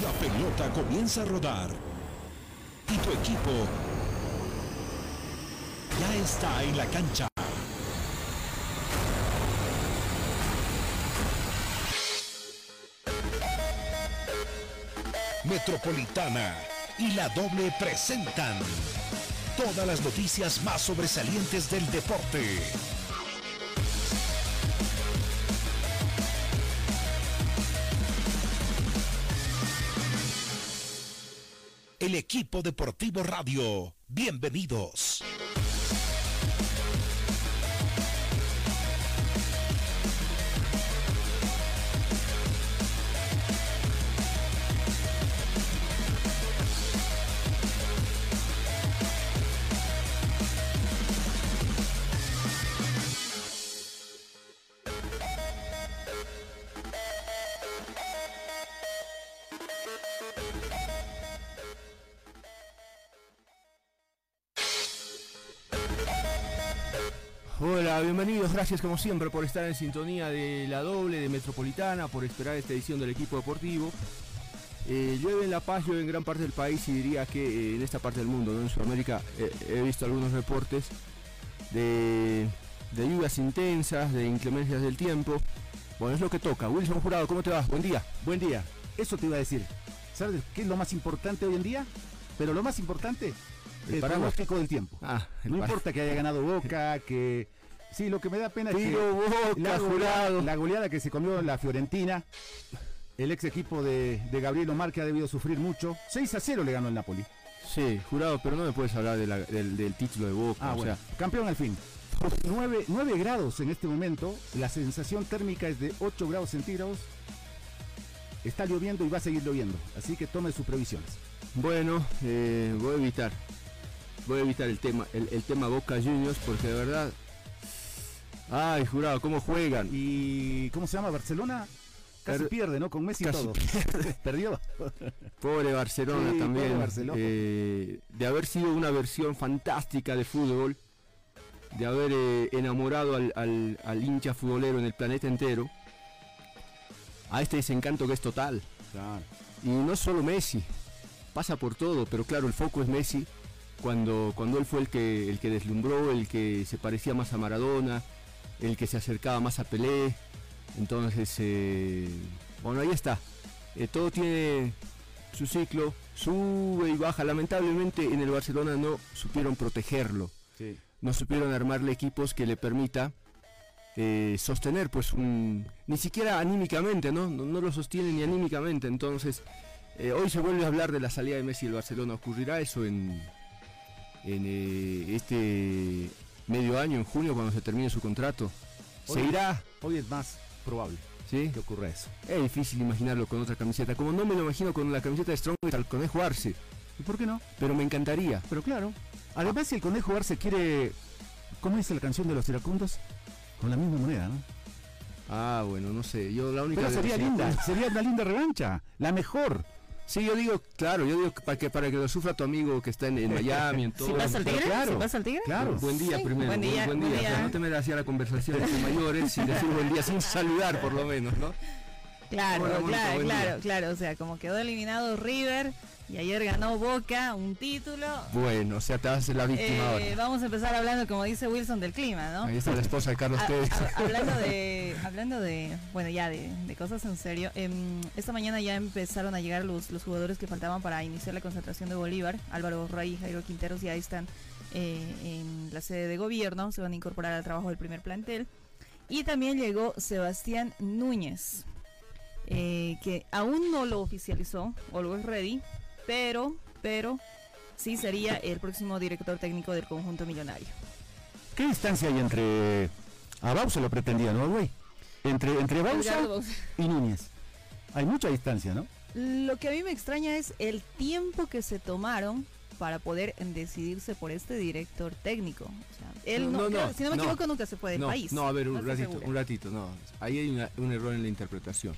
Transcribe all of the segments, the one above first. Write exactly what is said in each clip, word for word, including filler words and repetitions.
La pelota comienza a rodar y tu equipo ya está en la cancha. Metropolitana y La Doble presentan todas las noticias más sobresalientes del deporte. El equipo deportivo radio, bienvenidos. Hola, bienvenidos, gracias como siempre por estar en sintonía de La Doble, de Metropolitana, por esperar esta edición del equipo deportivo. Eh, llueve en La Paz, llueve en gran parte del país y diría que eh, en esta parte del mundo, ¿no? En Sudamérica, eh, he visto algunos reportes de, de lluvias intensas, de inclemencias del tiempo. Bueno, es lo que toca. Wilson Jurado, ¿cómo te va? Buen día. Buen día, eso te iba a decir. ¿Sabes qué es lo más importante hoy en día? Pero lo más importante, el, el pronóstico del tiempo. Ah, no importa que haya ganado Boca, que... Sí, lo que me da pena es Tiro, que Boca, la, Jurado. goleada, la goleada que se comió la Fiorentina, el ex equipo de, de Gabriel Omar, que ha debido sufrir mucho. seis a cero le ganó el Napoli. Sí, Jurado, pero no me puedes hablar de la, del, del título de Boca. Ah, o bueno, sea, campeón al fin. nueve grados en este momento, la sensación térmica es de ocho grados centígrados. Está lloviendo y va a seguir lloviendo, así que tome sus previsiones. Bueno, eh, voy a evitar, voy a evitar el tema, el, el tema Boca Juniors, porque de verdad, ay, Jurado, cómo juegan. Y ¿cómo se llama? Barcelona casi per pierde, ¿no? Con Messi y todo. Perdió. Pobre Barcelona sí, también. pobre Barcelona. Eh, de haber sido una versión fantástica de fútbol, de haber eh, enamorado al, al, al hincha futbolero en el planeta entero, a este desencanto que es total. Claro. Y no solo Messi, pasa por todo, pero claro, el foco es Messi, cuando, cuando él fue el que, el que deslumbró, el que se parecía más a Maradona, el que se acercaba más a Pelé. Entonces, eh, bueno, ahí está. Eh, todo tiene su ciclo, sube y baja. Lamentablemente en el Barcelona no supieron protegerlo, sí. No supieron armarle equipos que le permita eh, sostener, pues, un, ni siquiera anímicamente, ¿no? No, no lo sostiene ni anímicamente. Entonces, eh, hoy se vuelve a hablar de la salida de Messi del Barcelona. ¿Ocurrirá eso en, en eh, este medio año, en junio, cuando se termine su contrato? Hoy, ¿Se irá? Hoy es más probable, ¿sí?, que ocurra eso. Es difícil imaginarlo con otra camiseta, como no me lo imagino con la camiseta de Strong al Conejo Arce. ¿Y por qué no? Pero me encantaría. Pero claro. Además, si el Conejo Arce quiere, ¿cómo dice la canción de los iracundos? Con la misma moneda, ¿no? Ah, bueno, no sé. Yo la única. Pero sería linda, sería una linda revancha, la mejor. Sí, yo digo, claro, yo digo que para que para que lo sufra tu amigo que está en, en Miami, en todo. ¿Si pasa el Tigre? Claro, ¿Si pasa el Tigre? Claro. Buen día, sí, primero. Buen día, buen, buen día. buen día. O sea, no te metas hacia la conversación entre mayores sin decir buen día, sin saludar por lo menos, ¿no? Claro, Hola, Mónica, claro, buen claro, día. claro. O sea, como quedó eliminado River y ayer ganó Boca un título. Bueno, o sea, te haces la víctima eh, ahora. Vamos a empezar hablando, como dice Wilson, del clima, ¿no? Ahí está la esposa de Carlos A- Tevez. a- hablando de, hablando de, bueno, ya de, de cosas en serio. Eh, esta mañana ya empezaron a llegar los, los jugadores que faltaban para iniciar la concentración de Bolívar. Álvaro Rey y Jairo Quinteros ya están eh, en la sede de gobierno, se van a incorporar al trabajo del primer plantel. Y también llegó Sebastián Núñez, eh, que aún no lo oficializó, always ready, pero, pero sí sería el próximo director técnico del conjunto millonario. ¿Qué distancia hay entre... A Bausa lo pretendía, ¿no, güey? Entre, entre Bausa y Núñez. Hay mucha distancia, ¿no? Lo que a mí me extraña es el tiempo que se tomaron para poder decidirse por este director técnico. O sea, él no, No, no, creo- no, si no me no. equivoco, nunca se fue del no, país. No, a ver, un estoy ratito, segura. un ratito, no. Ahí hay una- un error en la interpretación.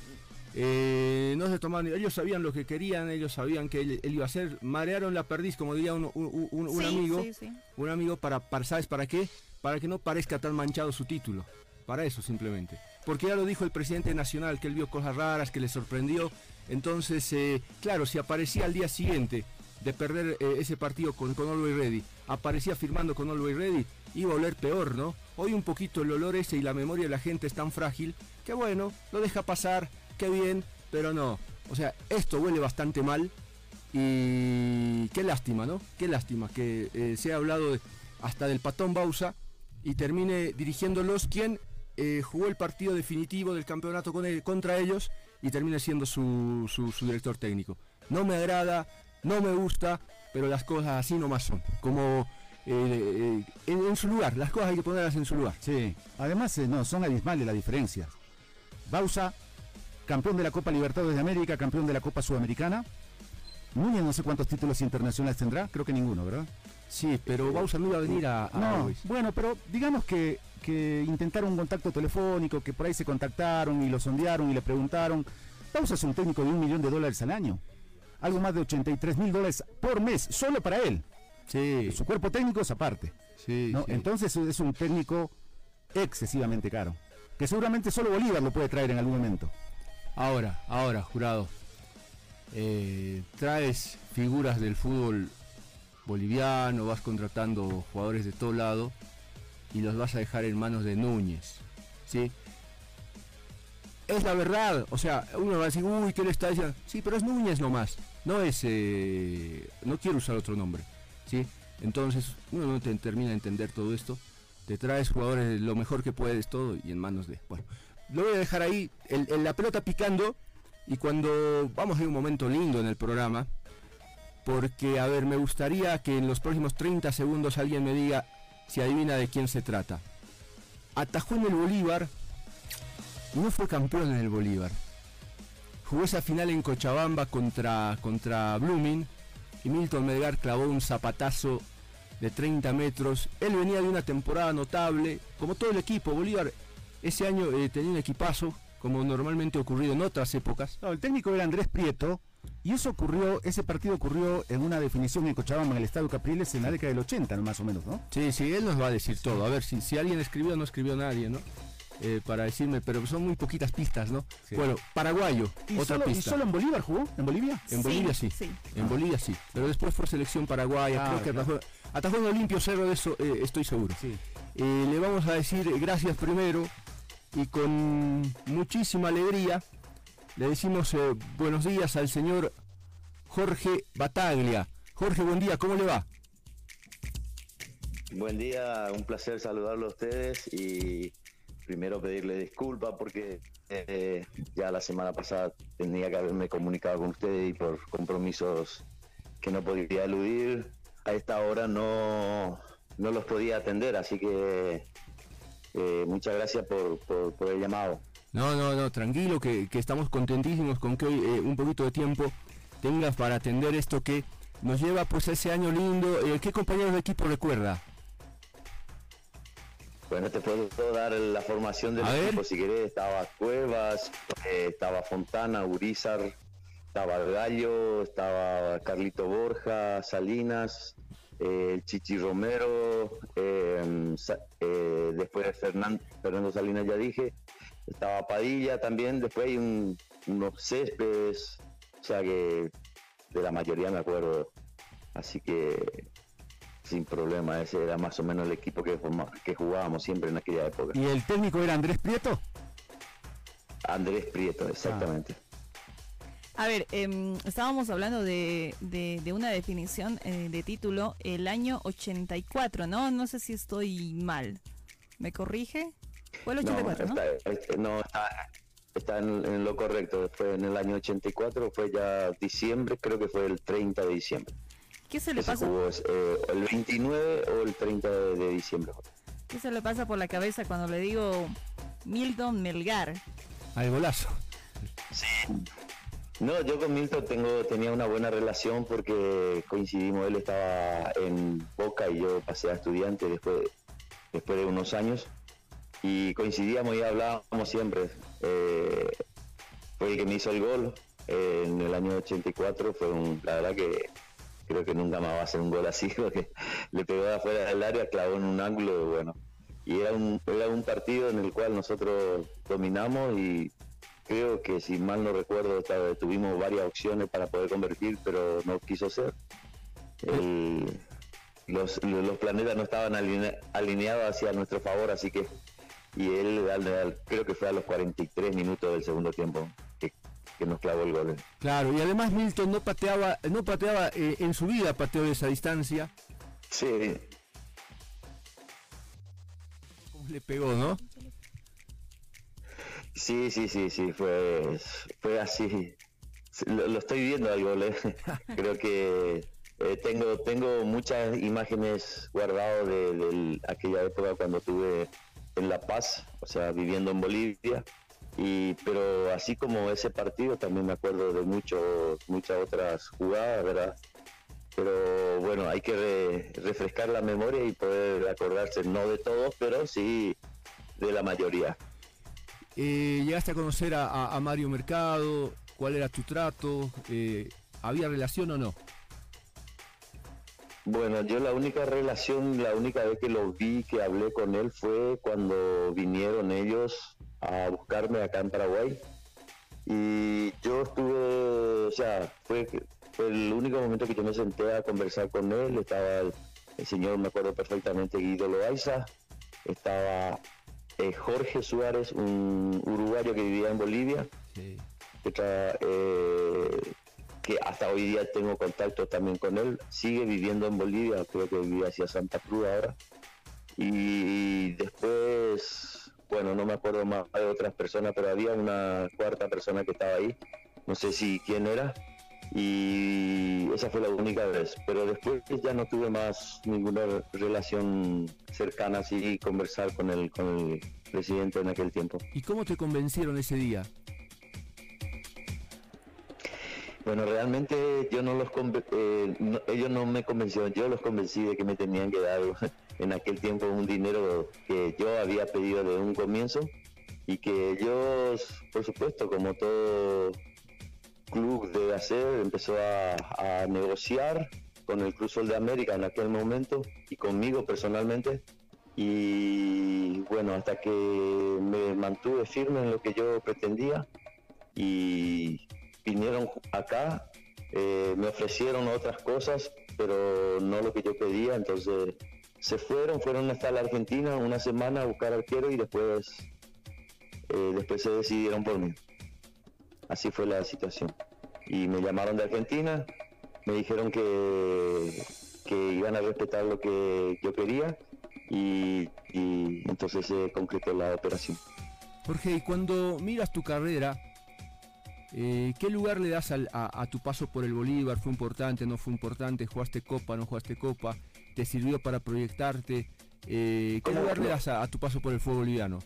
Eh, no se tomaron, ellos sabían lo que querían, ellos sabían que él, él iba a hacer, marearon la perdiz, como diría un, un, un, un Sí, amigo, sí, sí. un amigo para, para, ¿sabes para qué? Para que no parezca tan manchado su título, para eso simplemente. Porque ya lo dijo el presidente nacional, que él vio cosas raras, que le sorprendió, Entonces, eh, claro, si aparecía al día siguiente de perder eh, ese partido con, con Always Ready, aparecía firmando con Always Ready, iba a oler peor, ¿no? Hoy un poquito el olor ese y la memoria de la gente es tan frágil que bueno, lo deja pasar, qué bien, pero no. O sea, esto huele bastante mal y qué lástima, ¿no? Qué lástima que eh, se ha hablado de, hasta del Patón Bausa y termine dirigiéndolos quien eh, jugó el partido definitivo del campeonato con él, contra ellos y termine siendo su, su, su director técnico. No me agrada, no me gusta, pero las cosas así nomás son. Como eh, eh, en, en su lugar, las cosas hay que ponerlas en su lugar. Sí, además eh, no, son abismales las diferencias. Bausa, campeón de la Copa Libertadores de América, campeón de la Copa Sudamericana. Núñez no sé cuántos títulos internacionales tendrá, creo que ninguno, ¿verdad? Sí, pero Bausa no iba a venir a... a no, Always. bueno, pero digamos que, que intentaron un contacto telefónico, que por ahí se contactaron y lo sondearon y le preguntaron. Bausa es un técnico de un millón de dólares al año. Algo más de ochenta y tres mil dólares por mes, solo para él. Sí. Su cuerpo técnico es aparte. Sí, ¿no? sí. Entonces es un técnico excesivamente caro. Que seguramente solo Bolívar lo puede traer en algún momento. Ahora, ahora, Jurado. Eh, traes figuras del fútbol boliviano, vas contratando jugadores de todo lado y los vas a dejar en manos de Núñez, ¿sí? Es la verdad, o sea, uno va a decir, uy, ¿qué le está diciendo? Sí, pero es Núñez nomás, no es, eh, no quiero usar otro nombre, ¿sí? Entonces, uno no te termina de entender todo esto, te traes jugadores lo mejor que puedes, todo, y en manos de, bueno, lo voy a dejar ahí, el, el, la pelota picando. Y cuando vamos a ir un momento lindo en el programa, porque, a ver, me gustaría que en los próximos treinta segundos alguien me diga si adivina de quién se trata. Atajó en el Bolívar, no fue campeón en el Bolívar. Jugó esa final en Cochabamba contra, contra Blooming y Milton Melgar clavó un zapatazo de treinta metros. Él venía de una temporada notable, como todo el equipo. Bolívar ese año eh, tenía un equipazo, como normalmente ha ocurrido en otras épocas. No, el técnico era Andrés Prieto, y eso ocurrió, ese partido ocurrió en una definición en Cochabamba, en el Estadio Capriles, en la década del ochenta, más o menos, ¿no? Sí, sí, él nos va a decir todo. A ver, si, si alguien escribió o no escribió nadie, ¿no? Eh, para decirme, pero son muy poquitas pistas, ¿no? Sí. Bueno, paraguayo, ¿Y otra solo, pista. ¿Y solo en Bolívar jugó? ¿En Bolivia? En Sí, Bolivia sí, sí. en Bolivia sí, pero después fue selección paraguaya, Ah, creo que claro. atajó, atajó en Olimpio Cerro, de eso eh, estoy seguro. Sí. Eh, le vamos a decir gracias primero y con muchísima alegría le decimos eh, buenos días al señor Jorge Bataglia. Jorge, buen día, ¿cómo le va? Buen día, un placer saludarlo a ustedes y primero pedirle disculpas porque eh, ya la semana pasada tenía que haberme comunicado con ustedes y por compromisos que no podía eludir, a esta hora no, no los podía atender, así que eh, muchas gracias por, por, por el llamado. No, no, no, tranquilo, que, que estamos contentísimos con que hoy eh, un poquito de tiempo tengas para atender esto que nos lleva pues a ese año lindo. Eh, ¿Qué compañeros de equipo recuerda? Bueno, te puedo dar la formación del A ver. equipo si querés. Estaba Cuevas, eh, estaba Fontana, Urizar, estaba el Gallo, estaba Carlito Borja, Salinas, eh, el Chichi Romero, eh, Sa- eh, después Fernando, Fernando Salinas ya dije, estaba Padilla también, después hay un, unos Céspedes, o sea que de la mayoría me acuerdo, así que sin problema, ese era más o menos el equipo que, forma, que jugábamos siempre en aquella época. ¿Y el técnico era Andrés Prieto? Andrés Prieto, exactamente. A ver, em, estábamos hablando de, de, de una definición eh, de título el año ochenta y cuatro, ¿no? No sé si estoy mal. ¿Me corrige? Fue el ochenta y cuatro, ¿no? está, está- no, está, está en, en lo correcto. Fue en el año ochenta y cuatro, fue ya diciembre, creo que fue el treinta de diciembre. ¿Qué se le Que se pasa? jugó eh, el veintinueve o el treinta de, de diciembre. ¿Qué se le pasa por la cabeza cuando le digo Milton Melgar? Al golazo. No, yo con Milton tengo, tenía una buena relación porque coincidimos, él estaba en Boca y yo pasé a Estudiante después, después de unos años y coincidíamos y hablábamos siempre. Eh, fue el que me hizo el gol eh, en el año ochenta y cuatro, fue un, la verdad que creo que nunca más va a hacer un gol así porque le pegó de afuera del área, clavó en un ángulo y bueno. Y era un, era un partido en el cual nosotros dominamos y creo que si mal no recuerdo estaba, tuvimos varias opciones para poder convertir, pero no quiso ser. El, los, los planetas no estaban aline, alineados hacia nuestro favor, así que y él al, al, creo que fue a los cuarenta y tres minutos del segundo tiempo que, que nos clavó el gol. Claro, y además Milton no pateaba, no pateaba eh, en su vida, pateó de esa distancia. Sí. ¿Cómo le pegó, no? Sí, sí, sí, sí, fue, fue así. Lo, lo estoy viendo al gol, ¿eh? Creo que eh, tengo tengo muchas imágenes guardadas de, de aquella época cuando estuve en La Paz, o sea, viviendo en Bolivia. Y pero así como ese partido también me acuerdo de muchos muchas otras jugadas, ¿verdad? Pero bueno, hay que re, refrescar la memoria y poder acordarse, no de todos, pero sí de la mayoría. Eh, ¿Llegaste a conocer a, a, a Mario Mercado? ¿Cuál era tu trato? Eh, ¿Había relación o no? Bueno, yo la única relación, la única vez que lo vi, que hablé con él fue cuando vinieron ellos a buscarme acá en Paraguay. Y yo estuve, o sea, fue, fue el único momento que yo me senté a conversar con él. Estaba el, el señor, me acuerdo perfectamente, Guido Loaiza, estaba eh, Jorge Suárez, un uruguayo que vivía en Bolivia, sí. que, tra, eh, que hasta hoy día tengo contacto también con él, sigue viviendo en Bolivia, creo que vivía hacia Santa Cruz ahora. Y después, bueno, no me acuerdo más de otras personas, pero había una cuarta persona que estaba ahí, no sé si quién era, y esa fue la única vez, pero después ya no tuve más ninguna relación cercana así, conversar con el, con el presidente en aquel tiempo. ¿Y cómo te convencieron ese día? Bueno, realmente yo no los eh, no, ellos no me convencieron, yo los convencí de que me tenían que dar en aquel tiempo un dinero que yo había pedido de un comienzo y que ellos, por supuesto, como todo club debe hacer, empezó a, a negociar con el Cruz Sol de América en aquel momento y conmigo personalmente, y bueno, hasta que me mantuve firme en lo que yo pretendía y vinieron acá, eh, me ofrecieron otras cosas, pero no lo que yo pedía, entonces se fueron, fueron hasta la Argentina una semana a buscar arquero y después, eh, después se decidieron por mí. Así fue la situación. Y me llamaron de Argentina, me dijeron que, que iban a respetar lo que yo quería y, y entonces se concretó la operación. Jorge, y cuando miras tu carrera, eh, ¿qué lugar le das al, a, a tu paso por el Bolívar? ¿Fue importante, no fue importante? ¿Jugaste Copa, no jugaste Copa? ¿Te sirvió para proyectarte? Eh, ¿Qué lugar le das a, a tu paso por el fútbol boliviano?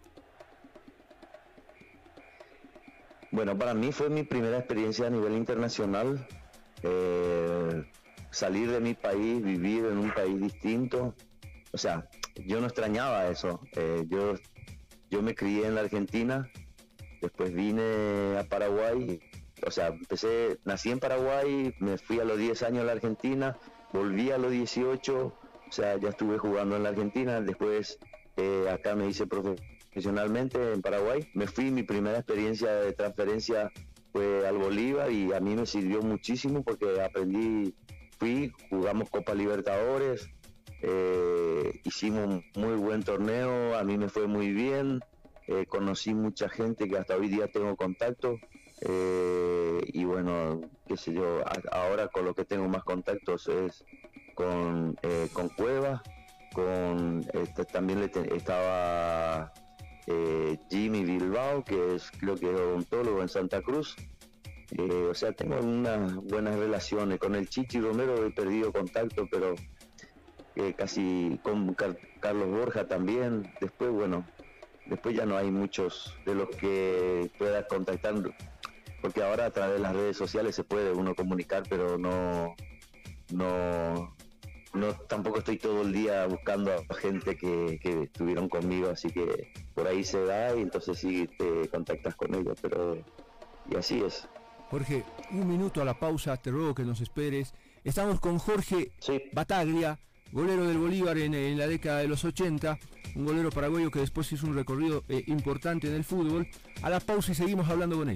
Bueno, para mí fue mi primera experiencia a nivel internacional, eh, salir de mi país, vivir en un país distinto, o sea, yo no extrañaba eso, eh, yo, yo me crié en la Argentina, después vine a Paraguay, o sea, empecé, nací en Paraguay, me fui a los diez años a la Argentina, volví a los dieciocho, o sea, ya estuve jugando en la Argentina, después eh, acá me hice profesional. Profesionalmente en Paraguay, me fui, mi primera experiencia de transferencia fue al Bolívar y a mí me sirvió muchísimo porque aprendí, fui, jugamos Copa Libertadores, eh, hicimos un muy buen torneo, a mí me fue muy bien, eh, conocí mucha gente que hasta hoy día tengo contacto, eh, y bueno, qué sé yo, a, ahora con lo que tengo más contactos es con, eh, con Cueva, con este, también le te, estaba Eh, Jimmy Bilbao, que es creo que es odontólogo en Santa Cruz, eh, o sea, tengo unas buenas relaciones con el Chichi Romero, he perdido contacto, pero eh, casi con Car Carlos Borja también, después bueno, después ya no hay muchos de los que puedas contactar, porque ahora a través de las redes sociales se puede uno comunicar, pero no no No, tampoco estoy todo el día buscando a gente que, que estuvieron conmigo, así que por ahí se da y entonces sí te contactas con ellos, pero y así es. Jorge, un minuto a la pausa, te ruego que nos esperes. Estamos con Jorge sí. Bataglia, golero del Bolívar en, en la década de los ochenta. un golero paraguayo que después hizo un recorrido eh, importante en el fútbol. A la pausa y seguimos hablando con él.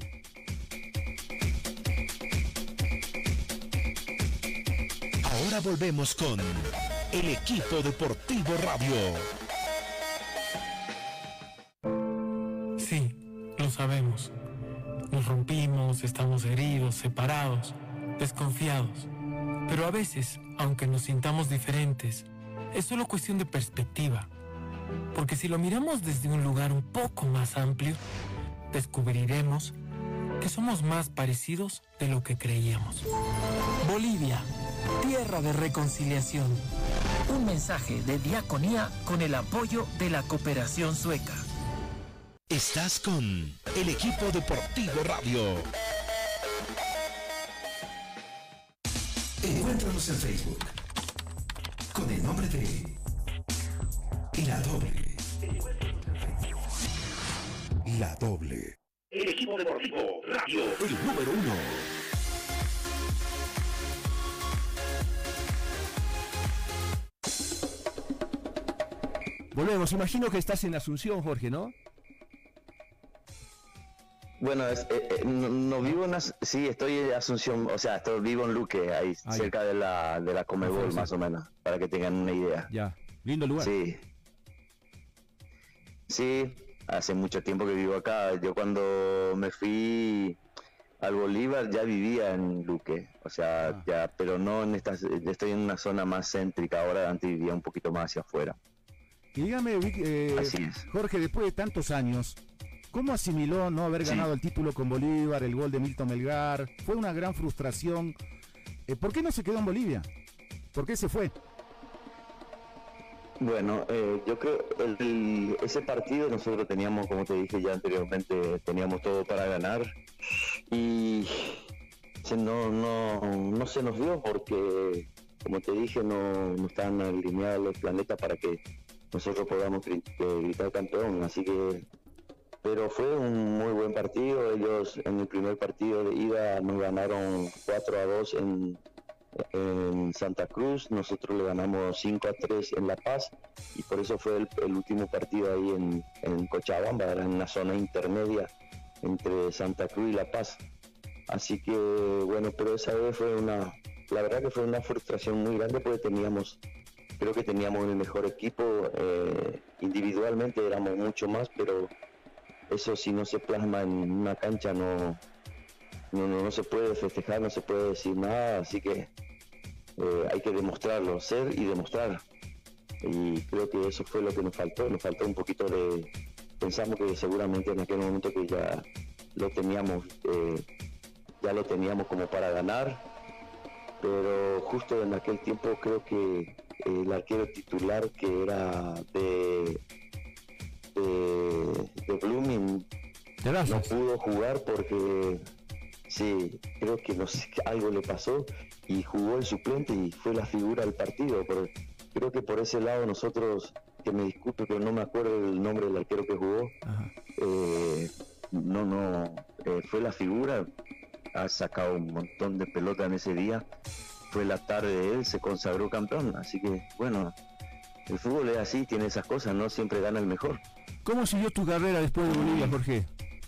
Ahora volvemos con el Equipo Deportivo Radio. Sí, lo sabemos. Nos rompimos, estamos heridos, separados, desconfiados. Pero a veces, aunque nos sintamos diferentes, es solo cuestión de perspectiva. Porque si lo miramos desde un lugar un poco más amplio, descubriremos que somos más parecidos de lo que creíamos. Bolivia, tierra de reconciliación. Un mensaje de Diaconía con el apoyo de la cooperación sueca. Estás con el Equipo Deportivo Radio. Encuéntranos en Facebook con el nombre de La Doble. La Doble. El Equipo Deportivo Radio. El número uno. Volvemos, imagino que estás en Asunción, Jorge, ¿no? Bueno, es, eh, eh, no, no vivo en As- sí, estoy en Asunción, o sea, estoy vivo en Luque, ahí Ah, cerca de la de la Comebol, Sí. más o menos, para que tengan una idea. Ya, lindo lugar. Sí. Sí, hace mucho tiempo que vivo acá. Yo cuando me fui al Bolívar ya vivía en Luque, o sea, Ah. ya, pero no en esta, estoy en una zona más céntrica ahora, antes vivía un poquito más hacia afuera. Y dígame, Vic, eh, Así es. Jorge, después de tantos años, ¿cómo asimiló no haber Sí. ganado el título con Bolívar, el gol de Milton Melgar? Fue una gran frustración. Eh, ¿Por qué no se quedó en Bolivia? ¿Por qué se fue? Bueno, eh, yo creo el, el- ese partido nosotros teníamos, como te dije ya anteriormente, teníamos todo para ganar y se no, no, no se nos dio porque, como te dije, no, no estaban alineados los planetas para que nosotros podamos gri- eh, gritar campeón, así que, pero fue un muy buen partido. Ellos en el primer partido de ida nos ganaron cuatro a dos en en Santa Cruz, nosotros le ganamos cinco a tres en La Paz y por eso fue el, el último partido ahí en, en Cochabamba, era en una zona intermedia entre Santa Cruz y La Paz. Así que bueno, pero esa vez fue una, la verdad que fue una frustración muy grande porque teníamos, creo que teníamos el mejor equipo, eh, individualmente éramos mucho más, pero eso si no se plasma en una cancha no, no, no, no se puede festejar, no se puede decir nada, así que eh, hay que demostrarlo, ser y demostrar. Y creo que eso fue lo que nos faltó, nos faltó un poquito de, pensamos que seguramente en aquel momento que ya lo teníamos, eh, ya lo teníamos como para ganar, pero justo en aquel tiempo creo que el arquero titular que era de, de, de Blooming no Gracias. pudo jugar porque sí, creo que no sé, algo le pasó y jugó el suplente y fue la figura del partido. Pero creo que por ese lado nosotros, que me disculpe, pero no me acuerdo el nombre del arquero que jugó, Ajá. eh, no, no, eh, fue la figura, ha sacado un montón de pelota en ese día, fue la tarde de él, se consagró campeón, así que bueno, el fútbol es así, tiene esas cosas, no siempre gana el mejor. ¿Cómo siguió tu carrera después de Bolivia, Jorge?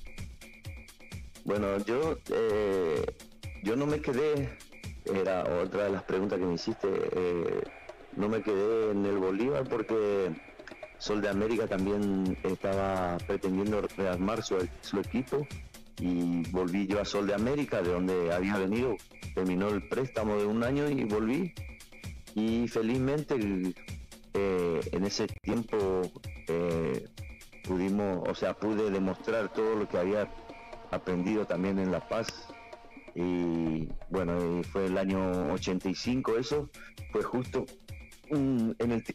Bueno, yo eh, yo no me quedé, era otra de las preguntas que me hiciste, eh, no me quedé en el Bolívar porque Sol de América también estaba pretendiendo rearmar su, su equipo y volví yo a Sol de América, de donde había venido, terminó el préstamo de un año y volví y felizmente eh, en ese tiempo eh, pudimos, o sea, pude demostrar todo lo que había aprendido también en La Paz y bueno, y fue el año ochenta y cinco, eso fue justo mm, en el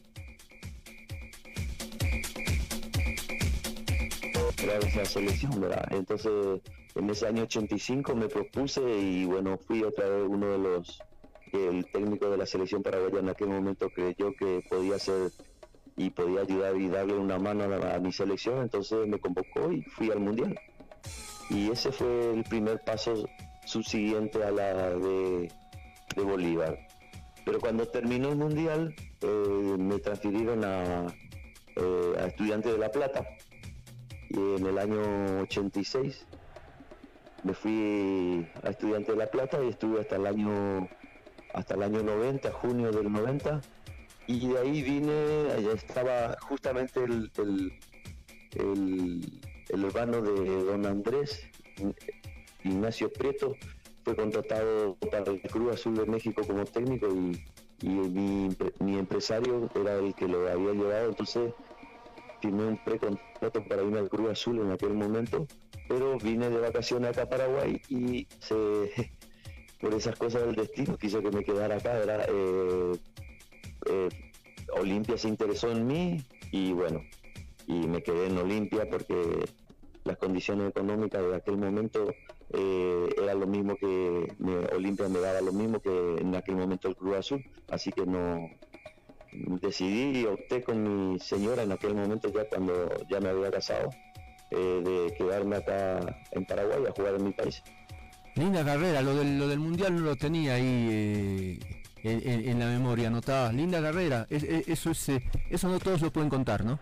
era esa selección, ¿verdad? Entonces en ese año ochenta y cinco me propuse y bueno, fui otra vez uno de los que el técnico de la selección paraguaya en aquel momento creyó que podía ser y podía ayudar y darle una mano a, la, a mi selección, entonces me convocó y fui al mundial. Y ese fue el primer paso subsiguiente a la de, de Bolívar. Pero cuando terminó el mundial, eh, me transfirieron a, eh, a Estudiantes de La Plata. Y en el año ochenta y seis me fui a Estudiantes de La Plata y estuve hasta el año hasta el año noventa, junio del noventa, y de ahí vine, allá estaba justamente el, el, el, el hermano de don Andrés, Ignacio Prieto, fue contratado para el Cruz Azul de México como técnico y, y mi, mi empresario era el que lo había llevado, entonces firmé un precontrato para irme al Cruz Azul en aquel momento, pero vine de vacaciones acá a Paraguay y se, por esas cosas del destino quise que me quedara acá. Era, eh, eh, Olimpia se interesó en mí y bueno, y me quedé en Olimpia porque las condiciones económicas de aquel momento eh, era lo mismo que me, Olimpia me daba lo mismo que en aquel momento el Cruz Azul, así que no decidí y opté con mi señora en aquel momento, ya cuando ya me había casado, eh, de quedarme acá en Paraguay a jugar en mi país. Linda carrera, lo del, lo del mundial no lo tenía ahí eh, en, en, en la memoria, anotada. Linda carrera, es, es, eso es, eh, eso no todos lo pueden contar, ¿no?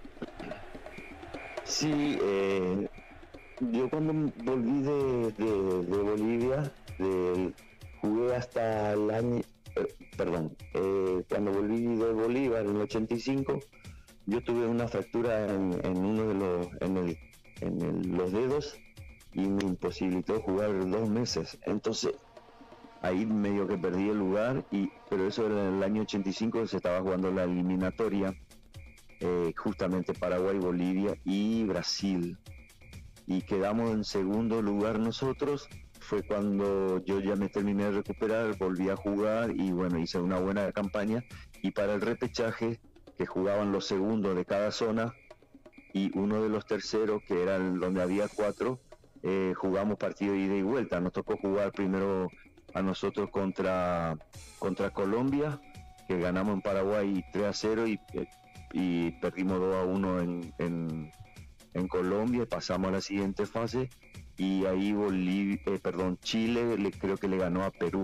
Sí, eh, yo cuando volví de, de, de Bolivia, de, jugué hasta el año, eh, perdón, eh, cuando volví de Bolívar en el ochenta y cinco, yo tuve una fractura en, en uno de los, en, el, en el, los dedos y me imposibilitó jugar dos meses. Entonces, ahí medio que perdí el lugar, y pero eso era en el año ochenta y cinco, se estaba jugando la eliminatoria. Eh, justamente Paraguay, Bolivia y Brasil, y quedamos en segundo lugar nosotros. Fue cuando yo ya me terminé de recuperar, volví a jugar y bueno, hice una buena campaña, y para el repechaje, que jugaban los segundos de cada zona y uno de los terceros, que eran donde había cuatro, eh, jugamos partido ida y vuelta. Nos tocó jugar primero a nosotros contra, contra Colombia, que ganamos en Paraguay tres a cero y eh, y perdimos dos a uno en, en, en Colombia. Pasamos a la siguiente fase y ahí Bolivia, eh, perdón, Chile le, creo que le ganó a Perú,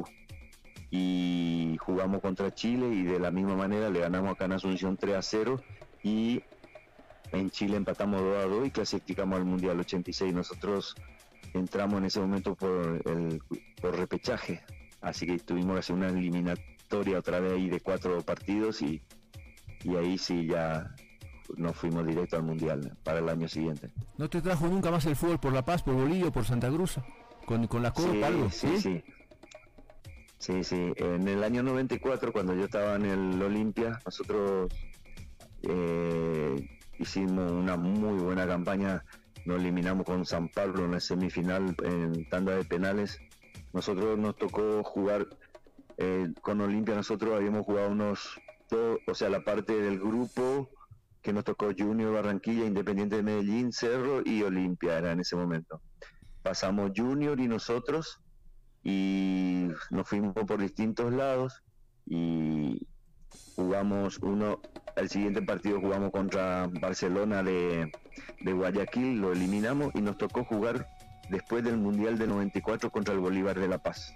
y jugamos contra Chile y de la misma manera le ganamos acá en Asunción tres a cero, y en Chile empatamos dos a dos y clasificamos al Mundial ochenta y seis. Nosotros entramos en ese momento por el por repechaje, así que tuvimos que hacer una eliminatoria otra vez ahí de cuatro partidos, y y ahí sí ya nos fuimos directo al Mundial para el año siguiente. ¿No te trajo nunca más el fútbol por La Paz, por Bolivia, por Santa Cruz? ¿Con, con la Copa, sí, algo? Sí, sí, sí. Sí, sí. En el año noventa y cuatro, cuando yo estaba en el Olimpia, nosotros eh, hicimos una muy buena campaña. Nos eliminamos con San Pablo en la semifinal en tanda de penales. Nosotros nos tocó jugar eh, con Olimpia. Nosotros habíamos jugado unos... Todo, o sea, la parte del grupo que nos tocó Junior Barranquilla, Independiente de Medellín, Cerro y Olimpia era en ese momento. Pasamos Junior y nosotros y nos fuimos por distintos lados y jugamos uno, el siguiente partido jugamos contra Barcelona de, de Guayaquil, lo eliminamos y nos tocó jugar después del Mundial de noventa y cuatro contra el Bolívar de La Paz.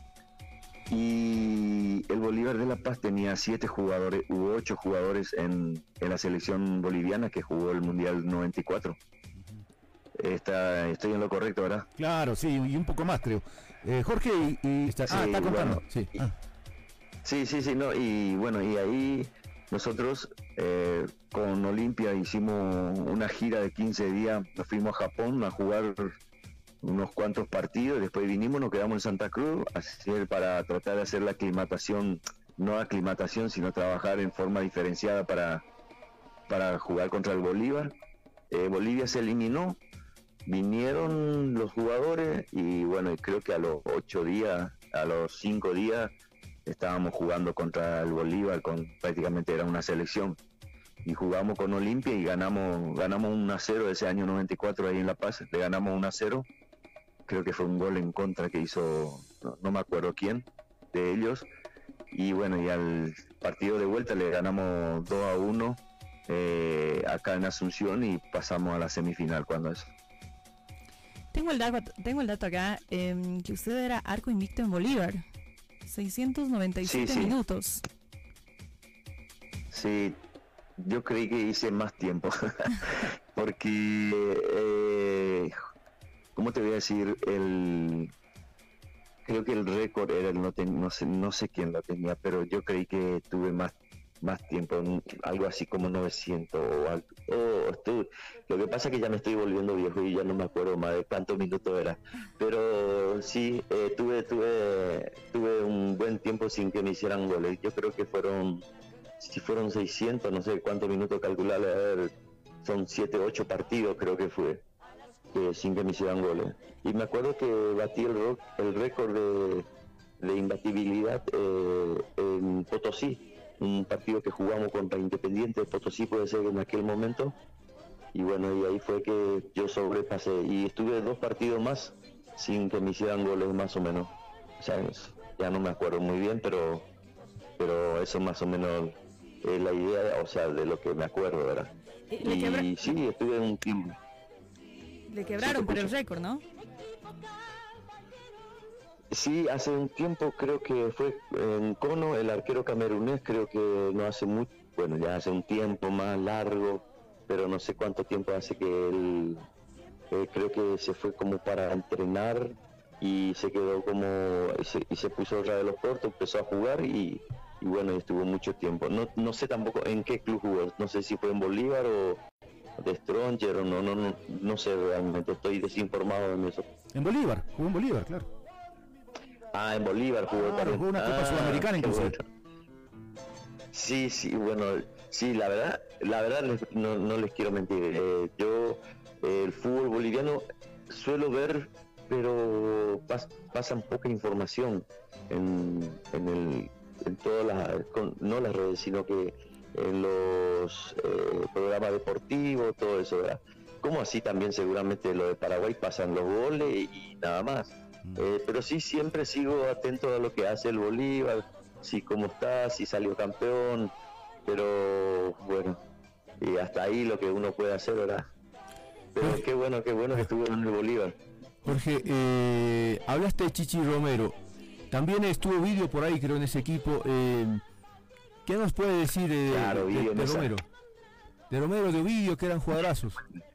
Y el Bolívar de La Paz tenía siete jugadores, hubo ocho jugadores en, en la selección boliviana que jugó el Mundial noventa y cuatro. Está, estoy en lo correcto, ¿verdad? Claro, sí, y un poco más creo. Eh, Jorge, y, y está, sí, ah, está contando. Bueno, sí. Y, ah. sí, sí, sí, no, y bueno, y ahí nosotros eh, con Olimpia hicimos una gira de quince días, nos fuimos a Japón a jugar unos cuantos partidos, después vinimos, nos quedamos en Santa Cruz hacer, para tratar de hacer la aclimatación, no aclimatación, sino trabajar en forma diferenciada para, para jugar contra el Bolívar. Eh, Bolivia se eliminó, vinieron los jugadores y bueno, creo que a los ocho días, a los cinco días, estábamos jugando contra el Bolívar, con prácticamente era una selección. Y jugamos con Olimpia y ganamos ganamos uno a cero ese año noventa y cuatro ahí en La Paz, le ganamos uno a cero. Creo que fue un gol en contra que hizo, no, no me acuerdo quién de ellos, y bueno, y al partido de vuelta le ganamos dos a uno eh, acá en Asunción y pasamos a la semifinal cuando eso. Tengo el dato, tengo el dato acá, eh, que usted era arco invicto en Bolívar, seiscientos noventa y siete sí, sí. minutos. Sí, yo creí que hice más tiempo, porque, eh, ¿cómo te voy a decir? El, creo que el récord era, el no, ten, no, sé, no sé quién lo tenía, pero yo creí que tuve más más tiempo, algo así como novecientos o algo. Oh, estoy, lo que pasa es que ya me estoy volviendo viejo y ya no me acuerdo más de cuántos minutos era, pero sí, eh, tuve tuve tuve un buen tiempo sin que me hicieran goles. Yo creo que fueron, si fueron seiscientos, no sé cuántos minutos calcularle, a ver, son siete, ocho partidos creo que fue, que sin que me hicieran goles. Y me acuerdo que batí el, rock, el récord de, de imbatibilidad eh, en Potosí, un partido que jugamos contra Independiente de Potosí, puede ser en aquel momento, y bueno, y ahí fue que yo sobrepasé, y estuve dos partidos más sin que me hicieran goles más o menos, o sea, ya no me acuerdo muy bien, pero pero eso más o menos es la idea, o sea, de lo que me acuerdo, ¿verdad? Le y quebra... sí, estuve un tiempo. Le quebraron Sí, por el récord, ¿no? Sí, hace un tiempo creo que fue en Cono, el arquero camerunés, creo que no hace mucho, bueno, ya hace un tiempo más largo, pero no sé cuánto tiempo hace que él, eh, creo que se fue como para entrenar y se quedó como, y se, y se puso otra de los cortos, empezó a jugar y, y bueno, y estuvo mucho tiempo. No, no sé tampoco en qué club jugó, no sé si fue en Bolívar o de Stronger o no, no, no, no sé realmente, estoy desinformado en eso. En Bolívar, jugó en Bolívar, claro. Ah, en Bolívar jugó Claro, también. jugó una Copa Ah, Sudamericana qué inclusive. bueno. Sí, sí, bueno, sí, la verdad, la verdad les- no, no les quiero mentir. Eh, yo eh, el fútbol boliviano suelo ver, pero pas- pasan poca información en, en el, en todas las, con- no las redes, sino que en los eh, programas deportivos, todo eso, ¿verdad? Como así también seguramente lo de Paraguay pasan los goles y nada más. Eh, pero sí, siempre sigo atento a lo que hace el Bolívar, si cómo está, si salió campeón, pero bueno, y hasta ahí lo que uno puede hacer, ¿verdad? Pero Jorge, qué bueno, qué bueno que estuvo en el Bolívar. Jorge, eh, hablaste de Chichi Romero. También estuvo Vídeo por ahí, creo, en ese equipo. Eh, ¿Qué nos puede decir de, Claro, de- Vídeo de Mesa. Romero? De Romero, de Ovidio, que eran jugadorazos.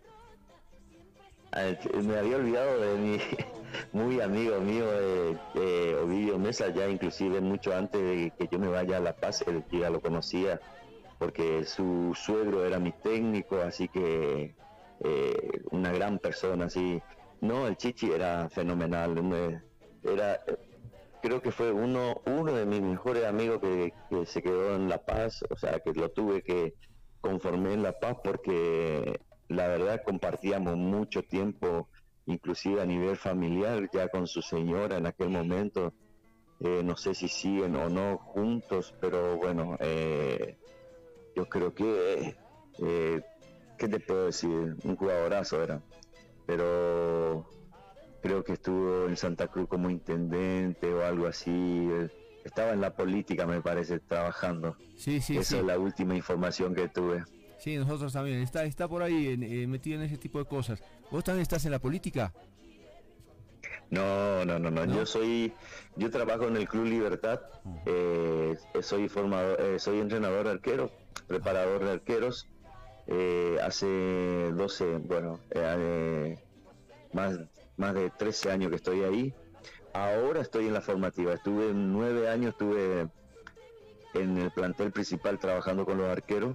Ah, me había olvidado de mi muy amigo mío, eh, eh, Ovidio Mesa, ya inclusive mucho antes de que yo me vaya a La Paz, él ya lo conocía, porque su suegro era mi técnico, así que eh, una gran persona, así. No, el Chichi era fenomenal, me- era, creo que fue uno, uno de mis mejores amigos que, que se quedó en La Paz, o sea, que lo tuve que conformé en La Paz porque la verdad compartíamos mucho tiempo, inclusive a nivel familiar, ya con su señora en aquel momento. Eh, no sé si siguen o no juntos, pero bueno, eh, yo creo que, eh, ¿qué te puedo decir? Un jugadorazo era, pero creo que estuvo en Santa Cruz como intendente o algo así. Estaba en la política, me parece, trabajando. Sí, sí, Esa sí. es la última información que tuve. Sí, nosotros también. Está, está por ahí en- eh, metido en ese tipo de cosas. ¿Vos también estás en la política? No, no, no, no. ¿No? Yo soy, yo trabajo en el Club Libertad. eh, soy formador, eh, soy entrenador de arqueros, preparador de arqueros. Eh, hace doce, bueno, eh, más, más de trece años que estoy ahí. Ahora estoy en la formativa. Estuve nueve años, estuve en el plantel principal trabajando con los arqueros.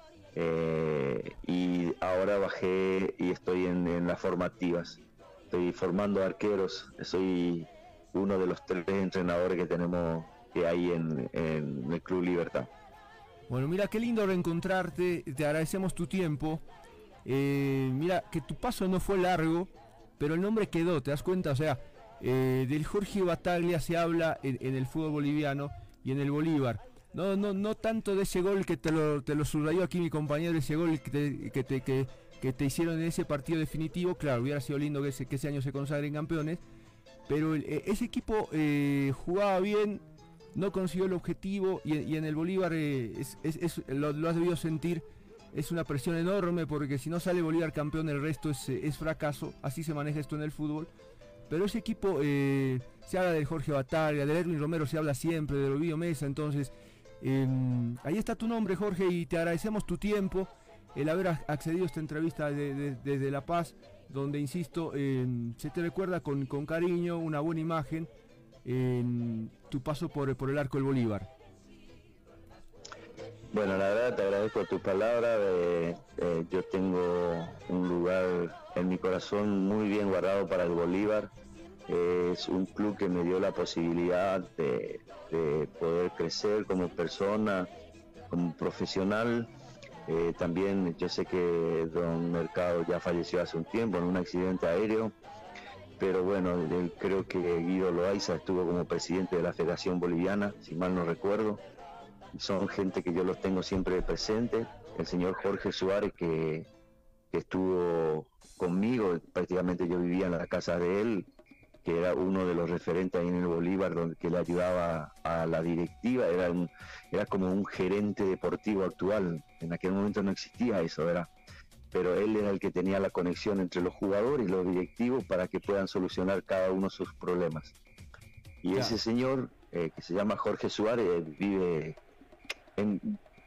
eh, y ahora bajé y estoy en, en las formativas. Estoy formando arqueros. Soy uno de los tres entrenadores que tenemos que hay en, en el Club Libertad. Bueno, mira, qué lindo reencontrarte. Te agradecemos tu tiempo. Eh, mira, que tu paso no fue largo, pero el nombre quedó, ¿te das cuenta? O sea, eh, del Jorge Bataglia se habla en, en el fútbol boliviano y en el Bolívar. No, no, no tanto de ese gol que te lo, te lo subrayó aquí mi compañero, ese gol que te, que te, que, que te hicieron en ese partido definitivo. Claro, hubiera sido lindo que ese, que ese año se consagren campeones, pero el, eh, ese equipo eh, jugaba bien, no consiguió el objetivo y, y en el Bolívar eh, es, es, es, lo, lo has debido sentir. Es una presión enorme porque si no sale Bolívar campeón el resto es, es fracaso, así se maneja esto en el fútbol. Pero ese equipo, eh, se habla del Jorge Bataglia, del Erwin Romero se habla siempre, del Ovidio Mesa, entonces Eh, ahí está tu nombre, Jorge, y te agradecemos tu tiempo, el haber accedido a esta entrevista de, de, desde La Paz, donde, insisto, eh, se te recuerda con, con cariño, una buena imagen, en tu paso por, por el Arco del Bolívar. Bueno, la verdad te agradezco tus palabras. Eh, eh, yo tengo un lugar en mi corazón muy bien guardado para el Bolívar. Eh, es un club que me dio la posibilidad de, de poder crecer como persona, como profesional. Eh, también yo sé que don Mercado ya falleció hace un tiempo en un accidente aéreo, pero bueno, él, creo que Guido Loaiza estuvo como presidente de la Federación Boliviana, si mal no recuerdo. Son gente que yo los tengo siempre presente. El señor Jorge Suárez, que, que estuvo conmigo, prácticamente yo vivía en la casa de él, que era uno de los referentes ahí en el Bolívar, donde que le ayudaba a la directiva, era un, era como un gerente deportivo actual. En aquel momento no existía eso, ¿verdad? Pero él era el que tenía la conexión entre los jugadores y los directivos para que puedan solucionar cada uno sus problemas. Y yeah. ese señor, eh, que se llama Jorge Suárez, vive en,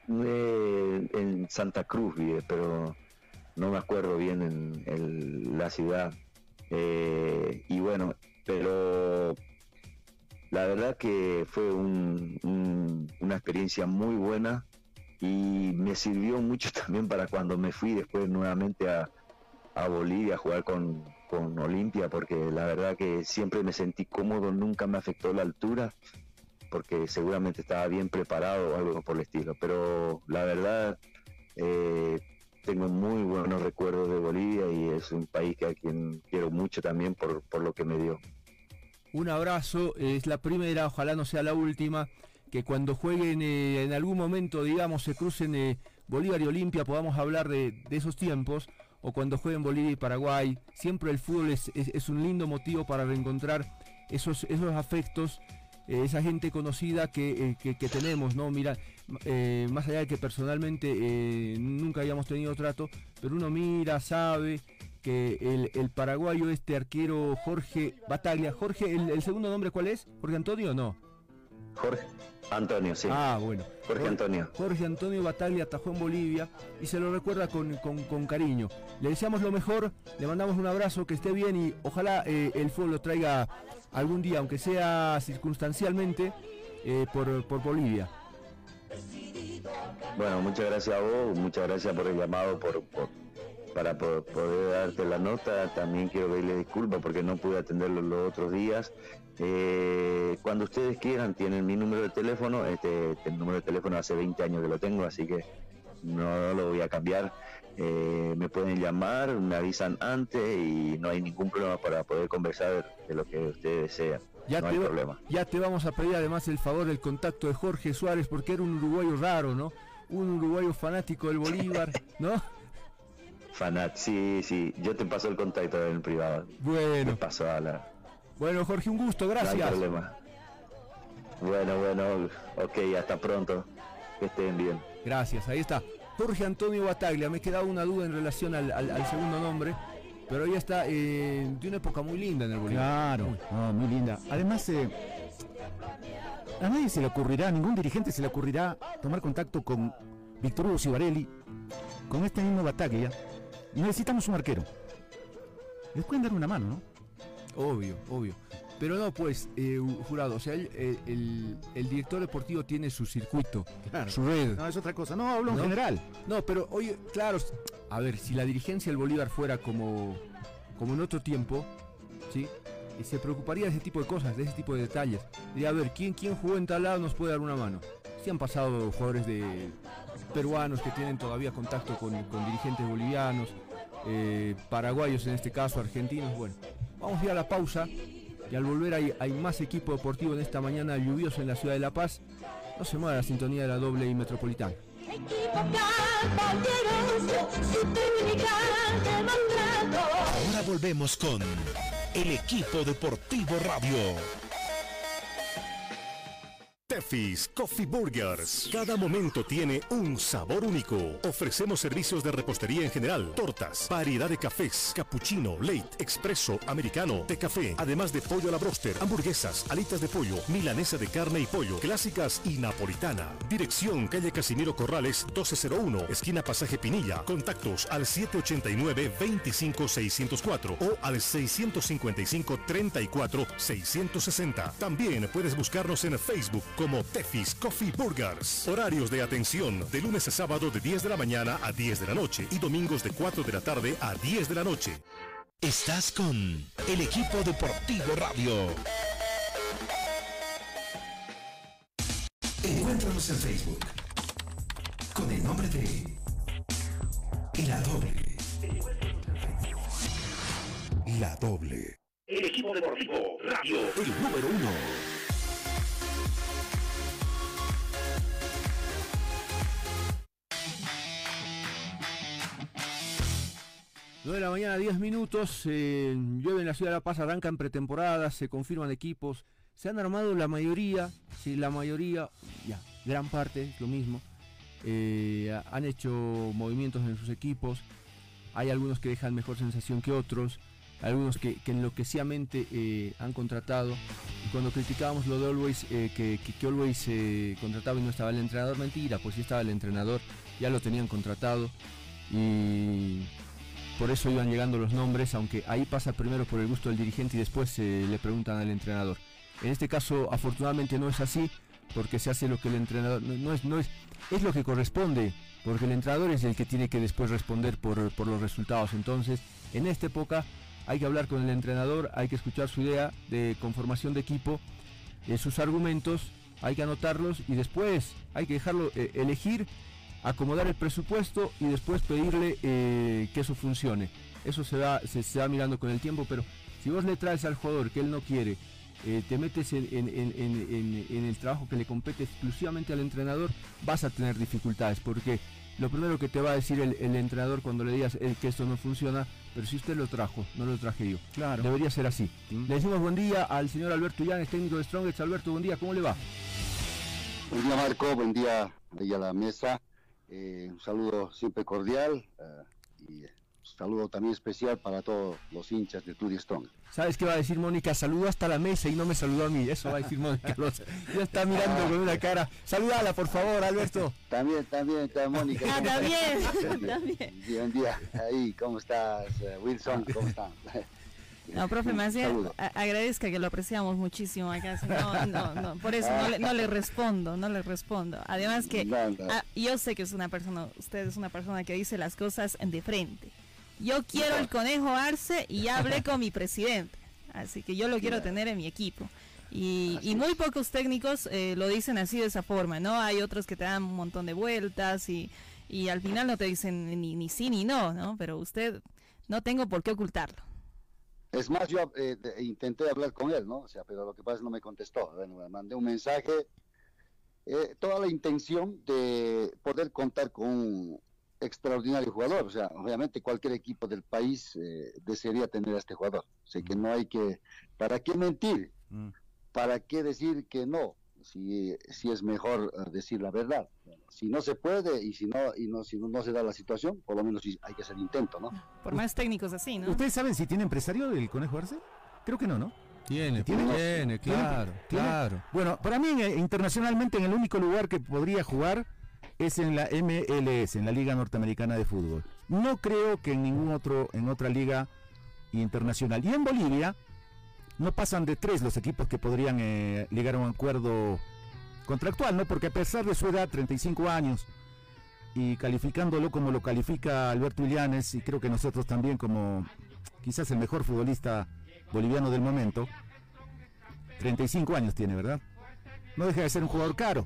eh, en Santa Cruz, vive, pero no me acuerdo bien en, en la ciudad. Eh, y bueno, pero la verdad que fue un, un, una experiencia muy buena y me sirvió mucho también para cuando me fui después nuevamente a, a Bolivia a jugar con, con Olimpia, porque la verdad que siempre me sentí cómodo, nunca me afectó la altura, porque seguramente estaba bien preparado o algo por el estilo, pero la verdad eh, tengo muy buenos recuerdos de Bolivia y es un país que a quien quiero mucho también por, por lo que me dio. Un abrazo, es la primera, ojalá no sea la última, que cuando jueguen eh, en algún momento, digamos, se crucen eh, Bolívar y Olimpia, podamos hablar de, de esos tiempos, o cuando jueguen Bolivia y Paraguay. Siempre el fútbol es, es, es un lindo motivo para reencontrar esos, esos afectos, eh, esa gente conocida que, eh, que, que tenemos, ¿no? Mira, eh, más allá de que personalmente eh, nunca habíamos tenido trato, pero uno mira, sabe que el, el paraguayo, este arquero Jorge Bataglia, Jorge, ¿el, el segundo nombre cuál es? ¿Jorge Antonio o no? Jorge Antonio, sí. Ah, bueno. Jorge Antonio. Jorge Antonio Bataglia atajó en Bolivia y se lo recuerda con, con, con cariño. Le deseamos lo mejor, le mandamos un abrazo, que esté bien y ojalá eh, el fútbol lo traiga algún día, aunque sea circunstancialmente, eh, por, por Bolivia. Bueno, muchas gracias a vos, muchas gracias por el llamado, por, por para por, poder darte la nota. También quiero pedirle disculpas porque no pude atenderlo los otros días. Eh, cuando ustedes quieran, tienen mi número de teléfono. Este, este número de teléfono hace veinte años que lo tengo, así que no, no lo voy a cambiar. Eh, me pueden llamar, me avisan antes y no hay ningún problema para poder conversar de lo que ustedes desean. Ya, no te, hay problema. Ya te vamos a pedir además el favor del contacto de Jorge Suárez, porque era un uruguayo raro, ¿no? Un uruguayo fanático del Bolívar, ¿no? Fanat, sí, sí, yo te paso el contacto en privado. Bueno. Te paso a la... Bueno, Jorge, un gusto, gracias. No hay problema. Bueno, bueno, ok, hasta pronto. Que estén bien. Gracias, ahí está. Jorge Antonio Bataglia, me quedaba una duda en relación al, al, al segundo nombre, pero ya está, eh, de una época muy linda en el Bolívar. Claro, no, muy linda. Además, eh, a nadie se le ocurrirá, a ningún dirigente se le ocurrirá tomar contacto con Víctor Hugo Cibarelli, con este mismo Bataglia. Necesitamos un arquero. Les pueden dar una mano, ¿no? Obvio, obvio. Pero no, pues, eh, jurado, o sea, el, el, el director deportivo tiene su circuito, claro, su red. No, es otra cosa. No, hablo en ¿No? general. No, pero, oye, claro, a ver, si la dirigencia del Bolívar fuera como, como en otro tiempo, ¿sí? Y se preocuparía de ese tipo de cosas, de ese tipo de detalles. Diría, a ver, ¿quién, quién jugó en tal lado nos puede dar una mano? Sí han pasado jugadores de peruanos que tienen todavía contacto con, con dirigentes bolivianos, eh, paraguayos en este caso, argentinos. Bueno, vamos a ir a la pausa y al volver hay, hay más equipo deportivo en esta mañana lluviosa en la ciudad de La Paz. No se mueva la sintonía de la doble y metropolitana. Ahora volvemos con el equipo deportivo radio. Teffy's Coffee Burgers. Cada momento tiene un sabor único. Ofrecemos servicios de repostería en general, tortas, variedad de cafés, cappuccino, late, expreso, americano, té café, además de pollo a la broster, hamburguesas, alitas de pollo, milanesa de carne y pollo, clásicas y napolitana. Dirección calle Casimiro Corrales doce cero uno, esquina Pasaje Pinilla. Contactos al siete ocho nueve, veinticinco seiscientos cuatro o al seiscientos cincuenta y cinco, treinta y cuatro, seiscientos sesenta. También puedes buscarnos en Facebook como Teffy's Coffee Burgers. Horarios de atención de lunes a sábado de diez de la mañana a diez de la noche y domingos de cuatro de la tarde a diez de la noche. Estás con el equipo deportivo radio. Encuéntranos en Facebook con el nombre de La Doble. La Doble. El equipo deportivo radio. El número uno. nueve de la mañana, diez minutos, eh, llueve en la ciudad de La Paz, arrancan pretemporadas, se confirman equipos, se han armado la mayoría, sí, la mayoría, ya, gran parte, es lo mismo, eh, han hecho movimientos en sus equipos, hay algunos que dejan mejor sensación que otros, algunos que, que enloquecidamente eh, han contratado, y cuando criticábamos lo de Always, eh, que, que, que Always eh, contrataba y no estaba el entrenador, mentira, pues sí estaba el entrenador, ya lo tenían contratado, y por eso iban llegando los nombres, aunque ahí pasa primero por el gusto del dirigente y después eh, le preguntan al entrenador. En este caso, afortunadamente no es así, porque se hace lo que el entrenador, no, no es, no es, es lo que corresponde, porque el entrenador es el que tiene que después responder por, por los resultados. Entonces, en esta época hay que hablar con el entrenador, hay que escuchar su idea de conformación de equipo, eh, sus argumentos, hay que anotarlos y después hay que dejarlo eh, elegir, acomodar el presupuesto y después pedirle eh, que eso funcione. Eso se va, se, se va mirando con el tiempo, pero si vos le traes al jugador que él no quiere, eh, te metes en, en, en, en, en el trabajo que le compete exclusivamente al entrenador, vas a tener dificultades, porque lo primero que te va a decir el, el entrenador cuando le digas eh, que esto no funciona, pero si usted lo trajo, no lo traje yo. Claro. Debería ser así. ¿Mm? Le decimos buen día al señor Alberto Illanes, técnico de Strongest. Alberto, buen día, ¿cómo le va? Buen día, Marco, buen día ahí a la mesa. Eh, un saludo siempre cordial uh, y un saludo también especial para todos los hinchas del Club Strong. ¿Sabes qué va a decir Mónica? Saludó hasta la mesa y no me saludó a mí. Eso va a decir Mónica. Ya está mirando con una cara. Saludala, por favor, Alberto. También, también está Mónica. Ah, también. También. Buen día. Ahí, ¿cómo estás, Wilson? ¿Cómo estás? No, profe, más bien agradezca que lo apreciamos muchísimo acá. No, no, no, por eso no le, no le respondo, no le respondo. Además que no, no. Ah, yo sé que es una persona, usted es una persona que dice las cosas de frente. Yo quiero el Conejo Arce y ya hablé con mi presidente, así que yo lo quiero tener en mi equipo. Y, y muy pocos técnicos eh, lo dicen así de esa forma, ¿no? Hay otros que te dan un montón de vueltas y, y al final no te dicen ni, ni sí ni no, ¿no? Pero usted, no tengo por qué ocultarlo. Es más, yo eh, de, intenté hablar con él, ¿no? O sea, pero lo que pasa es que no me contestó. Bueno, me mandé un mensaje, eh, toda la intención de poder contar con un extraordinario jugador. O sea, obviamente cualquier equipo del país eh, desearía tener a este jugador. O sea, que no hay que... ¿Para qué mentir? Mm. ¿Para qué decir que no? Si, si es mejor uh, decir la verdad. Si no se puede y si no y no si no, no se da la situación, por lo menos hay que hacer intento, ¿no? Por más técnicos así, ¿no? ¿Ustedes saben si tiene empresario el Conejo Arce? Creo que no, ¿no? Tiene, ¿Tiene? tiene, claro, ¿Tiene? claro. Bueno, para mí eh, internacionalmente en el único lugar que podría jugar es en la M L S, en la Liga Norteamericana de Fútbol. No creo que en ningún otro en otra liga internacional. Y en Bolivia no pasan de tres los equipos que podrían eh, llegar a un acuerdo contractual, ¿no? Porque a pesar de su edad, treinta y cinco años, y calificándolo como lo califica Alberto Illanes, y creo que nosotros también como quizás el mejor futbolista boliviano del momento, treinta y cinco años tiene, ¿verdad? No deja de ser un jugador caro.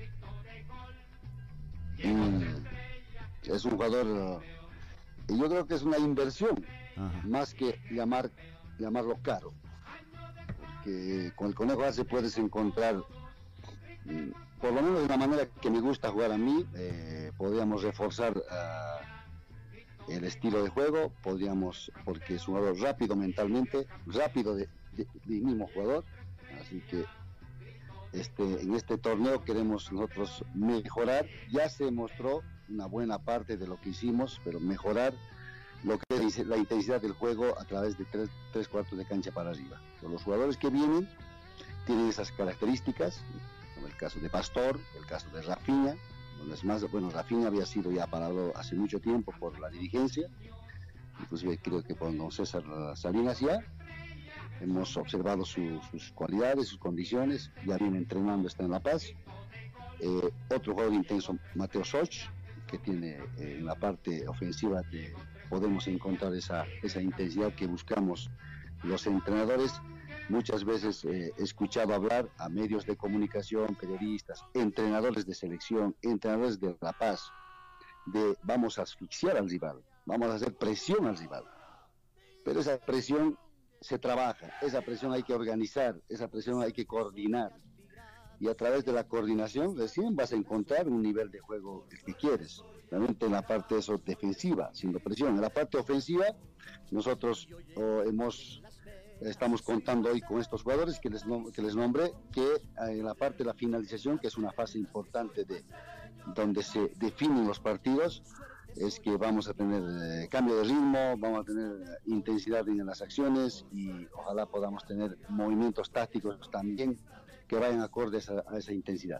Mm, es un jugador, uh, y yo creo que es una inversión, ajá, más que llamar llamarlo caro. Porque con el Conejo Arce puedes encontrar, por lo menos de la manera que me gusta jugar a mí, eh, podríamos reforzar uh, el estilo de juego, podríamos, porque es un jugador rápido mentalmente, rápido de, de, de mismo jugador, así que este, en este torneo queremos nosotros mejorar. Ya se mostró una buena parte de lo que hicimos, pero mejorar lo que es la intensidad del juego a través de tres, tres cuartos de cancha para arriba. Los jugadores que vienen tienen esas características, como el caso de Pastor, el caso de Rafinha, donde es más, bueno, Rafinha había sido ya parado hace mucho tiempo por la dirigencia, inclusive creo que por don César Salinas ya. Hemos observado su, sus cualidades, sus condiciones, ya viene entrenando, está en La Paz. Eh, otro jugador intenso, Mateo Soch, que tiene eh, en la parte ofensiva de, podemos encontrar esa, esa intensidad que buscamos los entrenadores. Muchas veces eh, he escuchado hablar a medios de comunicación, periodistas, entrenadores de selección, entrenadores de La Paz, de vamos a asfixiar al rival, vamos a hacer presión al rival. Pero esa presión se trabaja, esa presión hay que organizar, esa presión hay que coordinar. Y a través de la coordinación recién vas a encontrar un nivel de juego que quieres. Realmente en la parte eso, defensiva, sin presión. En la parte ofensiva, nosotros oh, hemos, estamos contando hoy con estos jugadores que les, que les nombré, que en la parte de la finalización, que es una fase importante de donde se definen los partidos, es que vamos a tener eh, cambio de ritmo, vamos a tener eh, intensidad en las acciones y ojalá podamos tener movimientos tácticos también que vayan acordes a, a esa intensidad.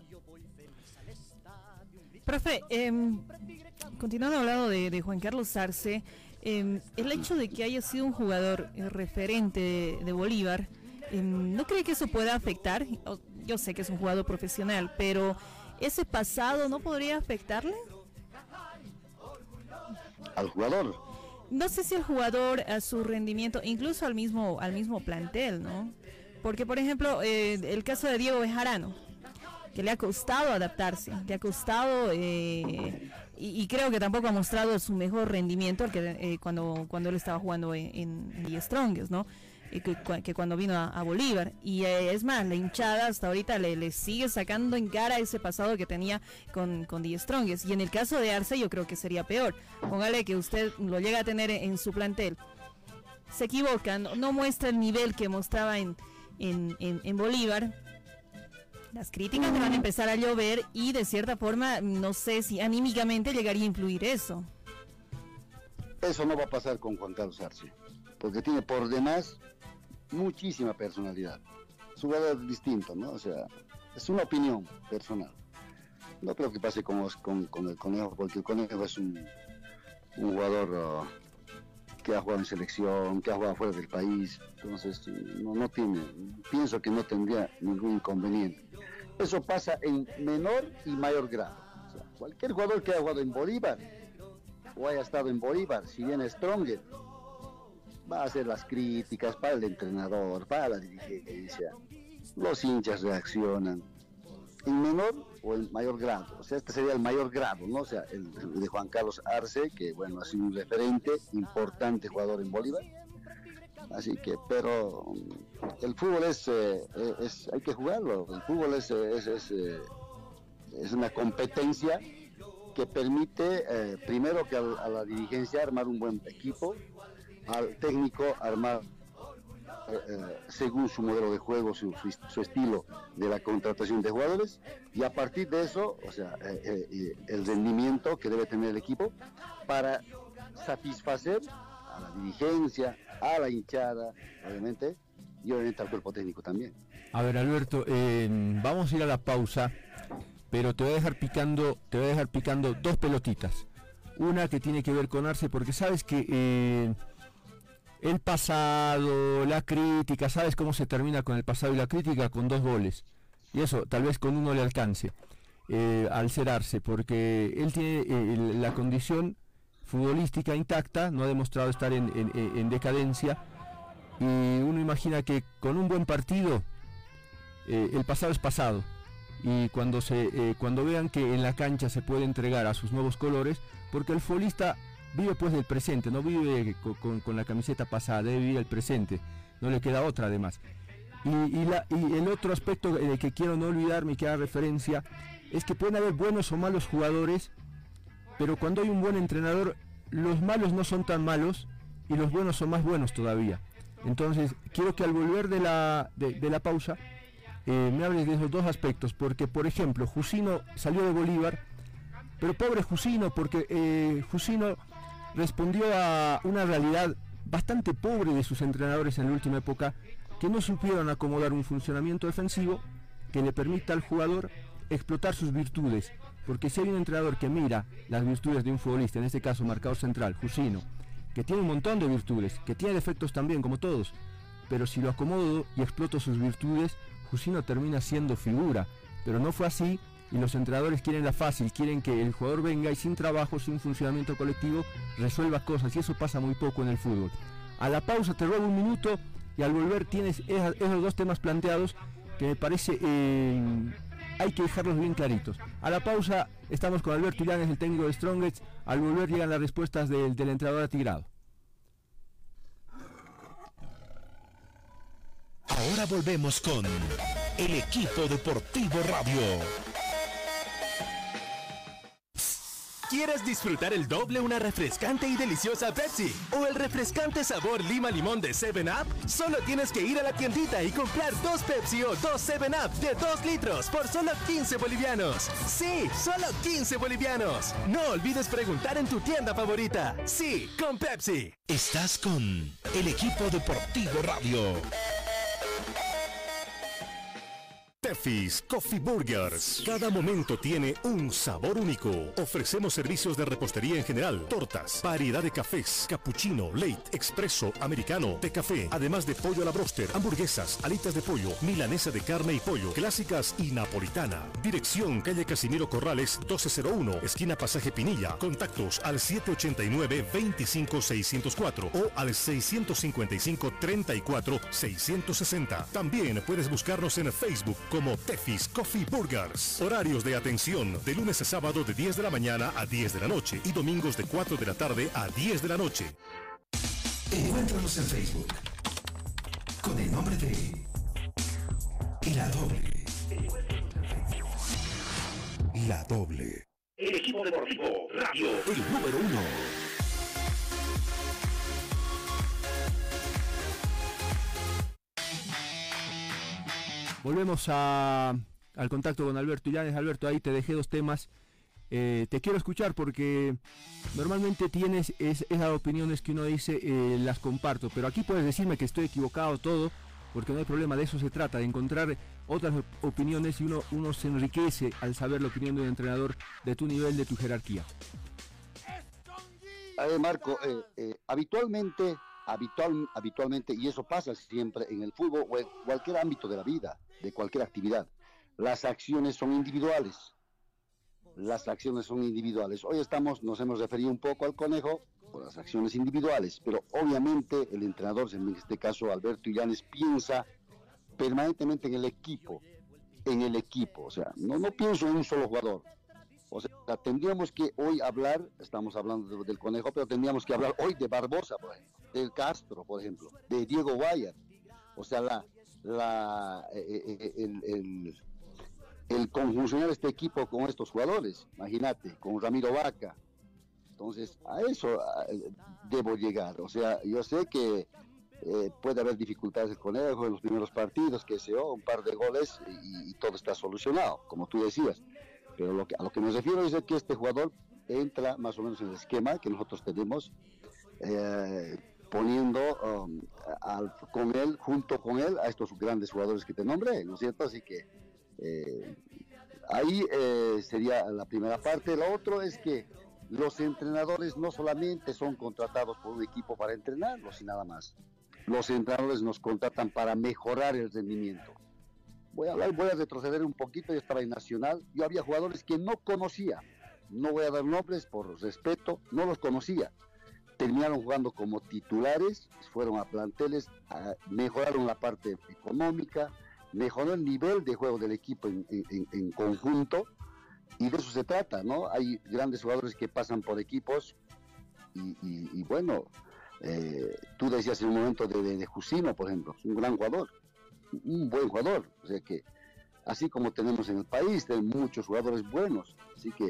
Profe, eh, continuando hablando de, de Juan Carlos Arce, eh, el hecho de que haya sido un jugador eh, referente de, de Bolívar, eh, ¿no cree que eso pueda afectar? Yo sé que es un jugador profesional, pero ¿ese pasado no podría afectarle? Al jugador. No sé si el jugador, a su rendimiento, incluso al mismo al mismo plantel, ¿no? Porque, por ejemplo, eh, el caso de Diego Bejarano, que le ha costado adaptarse, le ha costado, eh, y, y creo que tampoco ha mostrado su mejor rendimiento el que, eh, cuando, cuando él estaba jugando en, en The Strongest, ¿no? Eh, que, que cuando vino a, a Bolívar. Y eh, es más, la hinchada hasta ahorita le, le sigue sacando en cara ese pasado que tenía con, con The Strongest. Y en el caso de Arce yo creo que sería peor. Póngale que usted lo llega a tener en, en su plantel. Se equivoca, no, no muestra el nivel que mostraba en, en, en, en Bolívar. Las críticas le van a empezar a llover y de cierta forma no sé si anímicamente llegaría a influir eso. Eso no va a pasar con Juan Carlos Arce, porque tiene por demás muchísima personalidad. Es un jugador distinto, ¿no? O sea, es una opinión personal. No creo que pase con, con, con el Conejo, porque el Conejo es un, un jugador uh, que ha jugado en selección, que ha jugado fuera del país. Entonces, no, no tiene, pienso que no tendría ningún inconveniente. Eso pasa en menor y mayor grado. O sea, cualquier jugador que haya jugado en Bolívar o haya estado en Bolívar, si viene Stronger, va a hacer las críticas para el entrenador, para la dirigencia. Los hinchas reaccionan en menor o en mayor grado. O sea, este sería el mayor grado, ¿no? O sea, el, el de Juan Carlos Arce, que bueno, ha sido un referente, importante jugador en Bolívar. Así que, pero el fútbol es, eh, es hay que jugarlo. El fútbol es, es, es, eh, es una competencia que permite, eh, primero que a, a la dirigencia armar un buen equipo, al técnico armar eh, según su modelo de juego, su, su, su estilo de la contratación de jugadores, y a partir de eso, o sea, eh, eh, el rendimiento que debe tener el equipo para satisfacer a la dirigencia, a la hinchada, obviamente, y obviamente al cuerpo técnico también. A ver, Alberto, eh, vamos a ir a la pausa, pero te voy a dejar picando, te voy a dejar picando dos pelotitas. Una que tiene que ver con Arce, porque sabes que eh, el pasado, la crítica, ¿sabes cómo se termina con el pasado y la crítica? Con dos goles. Y eso, tal vez con uno le alcance, eh, al ser Arce, porque él tiene eh, la condición futbolística intacta, no ha demostrado estar en, en, en decadencia, y uno imagina que con un buen partido, eh, el pasado es pasado, y cuando, se, eh, cuando vean que en la cancha se puede entregar a sus nuevos colores, porque el futbolista vive pues del presente, no vive con, con, con la camiseta pasada, debe vivir el presente, no le queda otra además. Y, y, la, y el otro aspecto de que quiero no olvidarme y que haga referencia, es que pueden haber buenos o malos jugadores, pero cuando hay un buen entrenador, los malos no son tan malos y los buenos son más buenos todavía. Entonces, quiero que al volver de la, de, de la pausa, eh, me hables de esos dos aspectos, porque por ejemplo Jusino salió de Bolívar, pero pobre Jusino, porque eh, Jusino respondió a una realidad bastante pobre de sus entrenadores en la última época, que no supieron acomodar un funcionamiento defensivo que le permita al jugador explotar sus virtudes, porque si hay un entrenador que mira las virtudes de un futbolista, en este caso marcador central, Jusino, que tiene un montón de virtudes, que tiene defectos también como todos, pero si lo acomodo y exploto sus virtudes, Jusino termina siendo figura, pero no fue así, y los entrenadores quieren la fácil, quieren que el jugador venga y sin trabajo, sin funcionamiento colectivo, resuelva cosas, y eso pasa muy poco en el fútbol. A la pausa te robo un minuto, y al volver tienes esos dos temas planteados que me parece eh, hay que dejarlos bien claritos. A la pausa estamos con Alberto Illanes, el técnico de Strongest. Al volver llegan las respuestas del, del entrenador atigrado. Ahora volvemos con el equipo deportivo radio. ¿Quieres disfrutar el doble una refrescante y deliciosa Pepsi? ¿O el refrescante sabor lima limón de seven up? Solo tienes que ir a la tiendita y comprar dos Pepsi o dos seven up de dos litros por solo quince bolivianos. ¡Sí! ¡Solo quince bolivianos! No olvides preguntar en tu tienda favorita. ¡Sí! ¡Con Pepsi! Estás con el equipo deportivo radio. Teffy's Coffee Burgers. Cada momento tiene un sabor único. Ofrecemos servicios de repostería en general, tortas, variedad de cafés, cappuccino, late, expreso, americano, té café, además de pollo a la bróster, hamburguesas, alitas de pollo, milanesa de carne y pollo, clásicas y napolitana. Dirección calle Casimiro Corrales doce cero uno, esquina Pasaje Pinilla. Contactos al siete ochenta y nueve, veinticinco seiscientos cuatro o al seiscientos cincuenta y cinco, treinta y cuatro, seiscientos sesenta. También puedes buscarnos en Facebook como Teffy's Coffee Burgers. Horarios de atención de lunes a sábado de diez de la mañana a diez de la noche y domingos de cuatro de la tarde a diez de la noche. Encuéntranos en Facebook con el nombre de La Doble. La Doble. El equipo deportivo radio. El número uno. Volvemos a, al contacto con Alberto Illanes. Alberto, ahí te dejé dos temas. Eh, te quiero escuchar porque normalmente tienes es, esas opiniones que uno dice, eh, las comparto, pero aquí puedes decirme que estoy equivocado todo, porque no hay problema, de eso se trata, de encontrar otras opiniones y uno, uno se enriquece al saber la opinión de un entrenador de tu nivel, de tu jerarquía. A ver, Marco, eh, eh, habitualmente, habitual, habitualmente, y eso pasa siempre en el fútbol o en cualquier ámbito de la vida, de cualquier actividad, las acciones son individuales. Las acciones son individuales. Hoy estamos, nos hemos referido un poco al Conejo por las acciones individuales, pero obviamente el entrenador, en este caso Alberto Illanes, piensa permanentemente en el equipo, en el equipo, o sea, no, no pienso en un solo jugador. O sea, tendríamos que hoy hablar, estamos hablando de, del Conejo, pero tendríamos que hablar hoy de Barbosa, por ejemplo, del Castro, por ejemplo, de Diego Guayar. O sea, la, la, eh, el, el, el conjuncionar este equipo con estos jugadores, imagínate, con Ramiro Vaca. Entonces, a eso a, debo llegar. O sea, yo sé que eh, puede haber dificultades del Conejo en los primeros partidos, que se oh, un par de goles y, y todo está solucionado, como tú decías. Pero lo que, a lo que me refiero es que este jugador entra más o menos en el esquema que nosotros tenemos, eh, poniendo um, al, con él, junto con él, a estos grandes jugadores que te nombré, ¿no es cierto? Así que eh, ahí eh, sería la primera parte. Lo otro es que los entrenadores no solamente son contratados por un equipo para entrenarlos y nada más. Los entrenadores nos contratan para mejorar el rendimiento. Voy a hablar, voy a retroceder un poquito. Yo estaba en Nacional, yo había jugadores que no conocía, no voy a dar nombres por respeto, no los conocía. Terminaron jugando como titulares, fueron a planteles, a, mejoraron la parte económica, mejoró el nivel de juego del equipo en, en, en conjunto, y de eso se trata, ¿no? Hay grandes jugadores que pasan por equipos, y, y, y bueno, eh, tú decías en un momento de, de, de Jusino, por ejemplo, es un gran jugador, un buen jugador, o sea que, así como tenemos en el país, tenemos muchos jugadores buenos, así que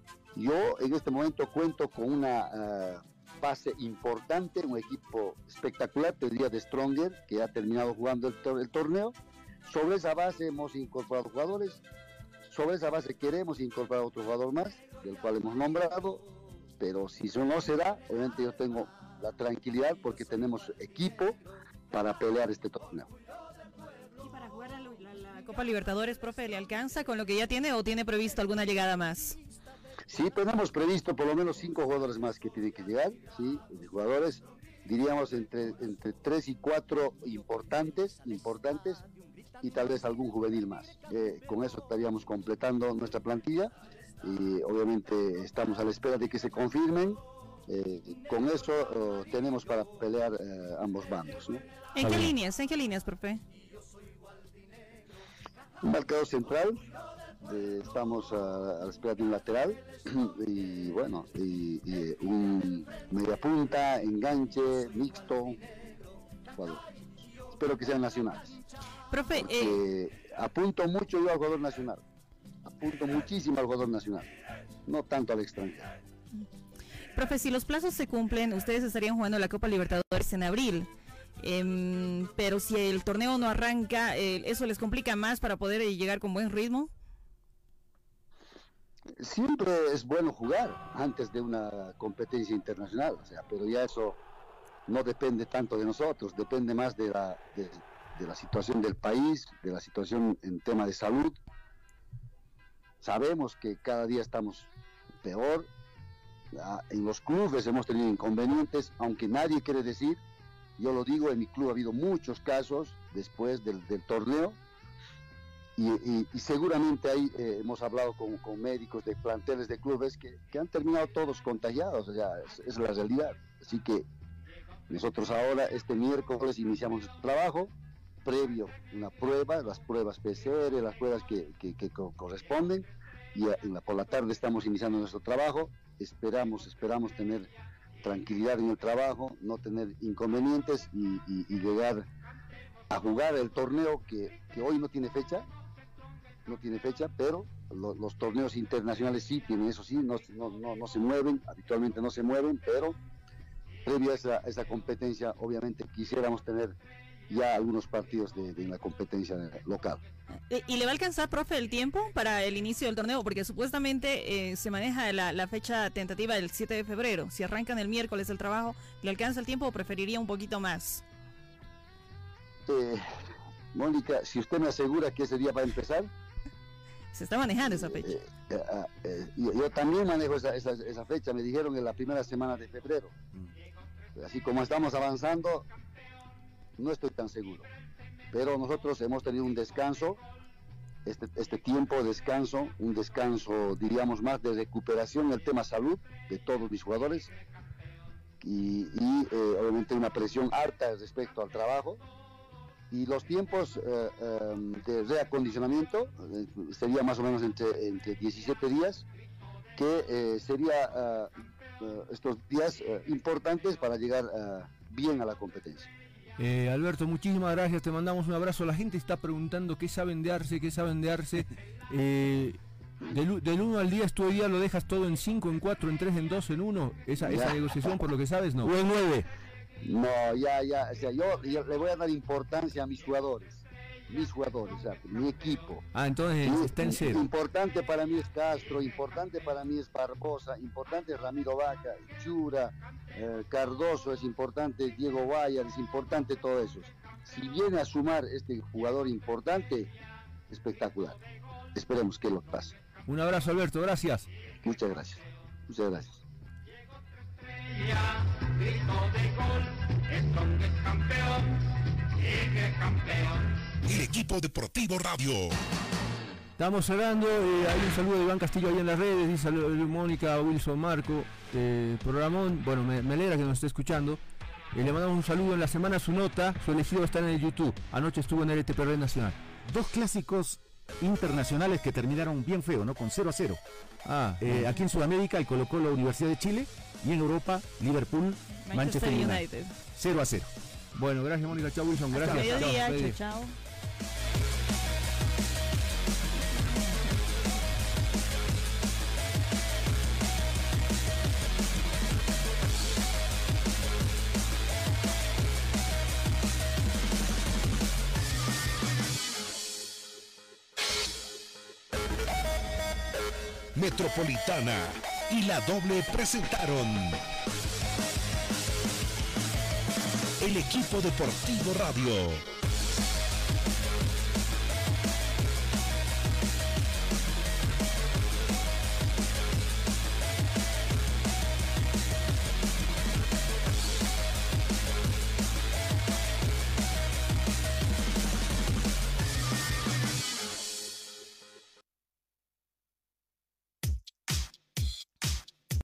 yo en este momento cuento con una uh, base importante, un equipo espectacular, el día de Stronger, que ha terminado jugando el, tor- el torneo, sobre esa base hemos incorporado jugadores, sobre esa base queremos incorporar otro jugador más, del cual hemos nombrado, pero si eso no se da, obviamente yo tengo la tranquilidad porque tenemos equipo para pelear este torneo. ¿Y para jugar la, la, la Copa Libertadores, profe, le alcanza con lo que ya tiene o tiene previsto alguna llegada más? Sí, tenemos previsto por lo menos cinco jugadores más que tienen que llegar, sí, de jugadores, diríamos entre, entre tres y cuatro importantes, importantes, y tal vez algún juvenil más. Eh, con eso estaríamos completando nuestra plantilla y obviamente estamos a la espera de que se confirmen. Eh, con eso uh, tenemos para pelear uh, ambos bandos, ¿no? ¿En qué líneas? ¿En qué líneas, profe? Un marcador central, eh, estamos a, a la espera de un lateral y bueno, y, y un media punta, enganche, mixto, bueno, espero que sean nacionales. Profe, eh... apunto mucho yo al jugador nacional, apunto muchísimo al jugador nacional, no tanto al extranjero. Profe, si los plazos se cumplen, ustedes estarían jugando la Copa Libertadores en abril, eh, pero si el torneo no arranca, eh, ¿eso les complica más para poder eh, llegar con buen ritmo? Siempre es bueno jugar antes de una competencia internacional, o sea, pero ya eso no depende tanto de nosotros, depende más de la... De, de la situación del país, de la situación en tema de salud. Sabemos que cada día estamos peor, en los clubes hemos tenido inconvenientes, aunque nadie quiere decir, yo lo digo, en mi club ha habido muchos casos después del, del torneo, y, y, y seguramente ahí eh, hemos hablado con, con médicos de planteles de clubes que, que han terminado todos contagiados, o sea, es, es la realidad. Así que nosotros ahora, este miércoles, iniciamos el trabajo, previo una prueba, las pruebas P C R, las pruebas que, que, que co corresponden, y a, en la, por la tarde estamos iniciando nuestro trabajo. Esperamos, esperamos tener tranquilidad en el trabajo, no tener inconvenientes y, y, y llegar a jugar el torneo que, que hoy no tiene fecha, no tiene fecha, pero lo, los torneos internacionales sí tienen, eso sí, no, no, no, no se mueven, habitualmente no se mueven, pero previo a esa, a esa competencia, obviamente quisiéramos tener ya algunos partidos de, de la competencia local. ¿Y le va a alcanzar, profe, el tiempo para el inicio del torneo? Porque supuestamente eh, se maneja la, la fecha tentativa del siete de febrero. Si arrancan el miércoles el trabajo, ¿le alcanza el tiempo o preferiría un poquito más? Eh, Mónica, si usted me asegura que ese día va a empezar... Se está manejando esa fecha. Eh, eh, eh, eh, yo, yo también manejo esa, esa, esa fecha, me dijeron en la primera semana de febrero. Así como estamos avanzando, no estoy tan seguro, pero nosotros hemos tenido un descanso, este, este tiempo de descanso, un descanso diríamos más de recuperación en el tema salud de todos mis jugadores y, y eh, obviamente una presión alta respecto al trabajo, y los tiempos eh, eh, de reacondicionamiento eh, sería más o menos entre, entre diecisiete días, que eh, sería uh, uh, estos días uh, importantes para llegar uh, bien a la competencia. Eh, Alberto, muchísimas gracias, te mandamos un abrazo. La gente está preguntando qué saben de Arce, qué saben de Arce. Eh, del, del uno al diez, tú hoy día lo dejas todo en cinco, en cuatro, en tres, en dos, en uno. Esa, esa negociación, por lo que sabes, ¿no? O en nueve. No, ya, ya, o sea, yo, yo le voy a dar importancia a mis jugadores. Mis jugadores, o sea, mi equipo. Ah, entonces mi, está en cero. Importante para mí es Castro, importante para mí es Barbosa, importante es Ramiro Vaca, Chura, eh, Cardoso, es importante Diego Guayar, es importante todo eso. Si viene a sumar este jugador importante, espectacular. Esperemos que lo pase. Un abrazo, Alberto, gracias. Muchas gracias. Muchas gracias. El equipo deportivo radio. Estamos cerrando, eh, hay un saludo de Iván Castillo ahí en las redes, dice Mónica, Wilson, Marco, eh, programón, bueno, me, me alegra que nos esté escuchando. Eh, le mandamos un saludo. En la semana su nota, su elegido está en el YouTube. Anoche estuvo en el L T P Red Nacional. Dos clásicos internacionales que terminaron bien feo, ¿no? Con cero a cero. Ah, eh, aquí en Sudamérica, el Colo-Colo Universidad de Chile, y en Europa, Liverpool, Manchester, Manchester United. United. cero a cero. Bueno, gracias, Mónica. Chao, Wilson. Gracias. Hasta mediodía. Chao, chao. Metropolitana y La Doble presentaron el equipo deportivo radio.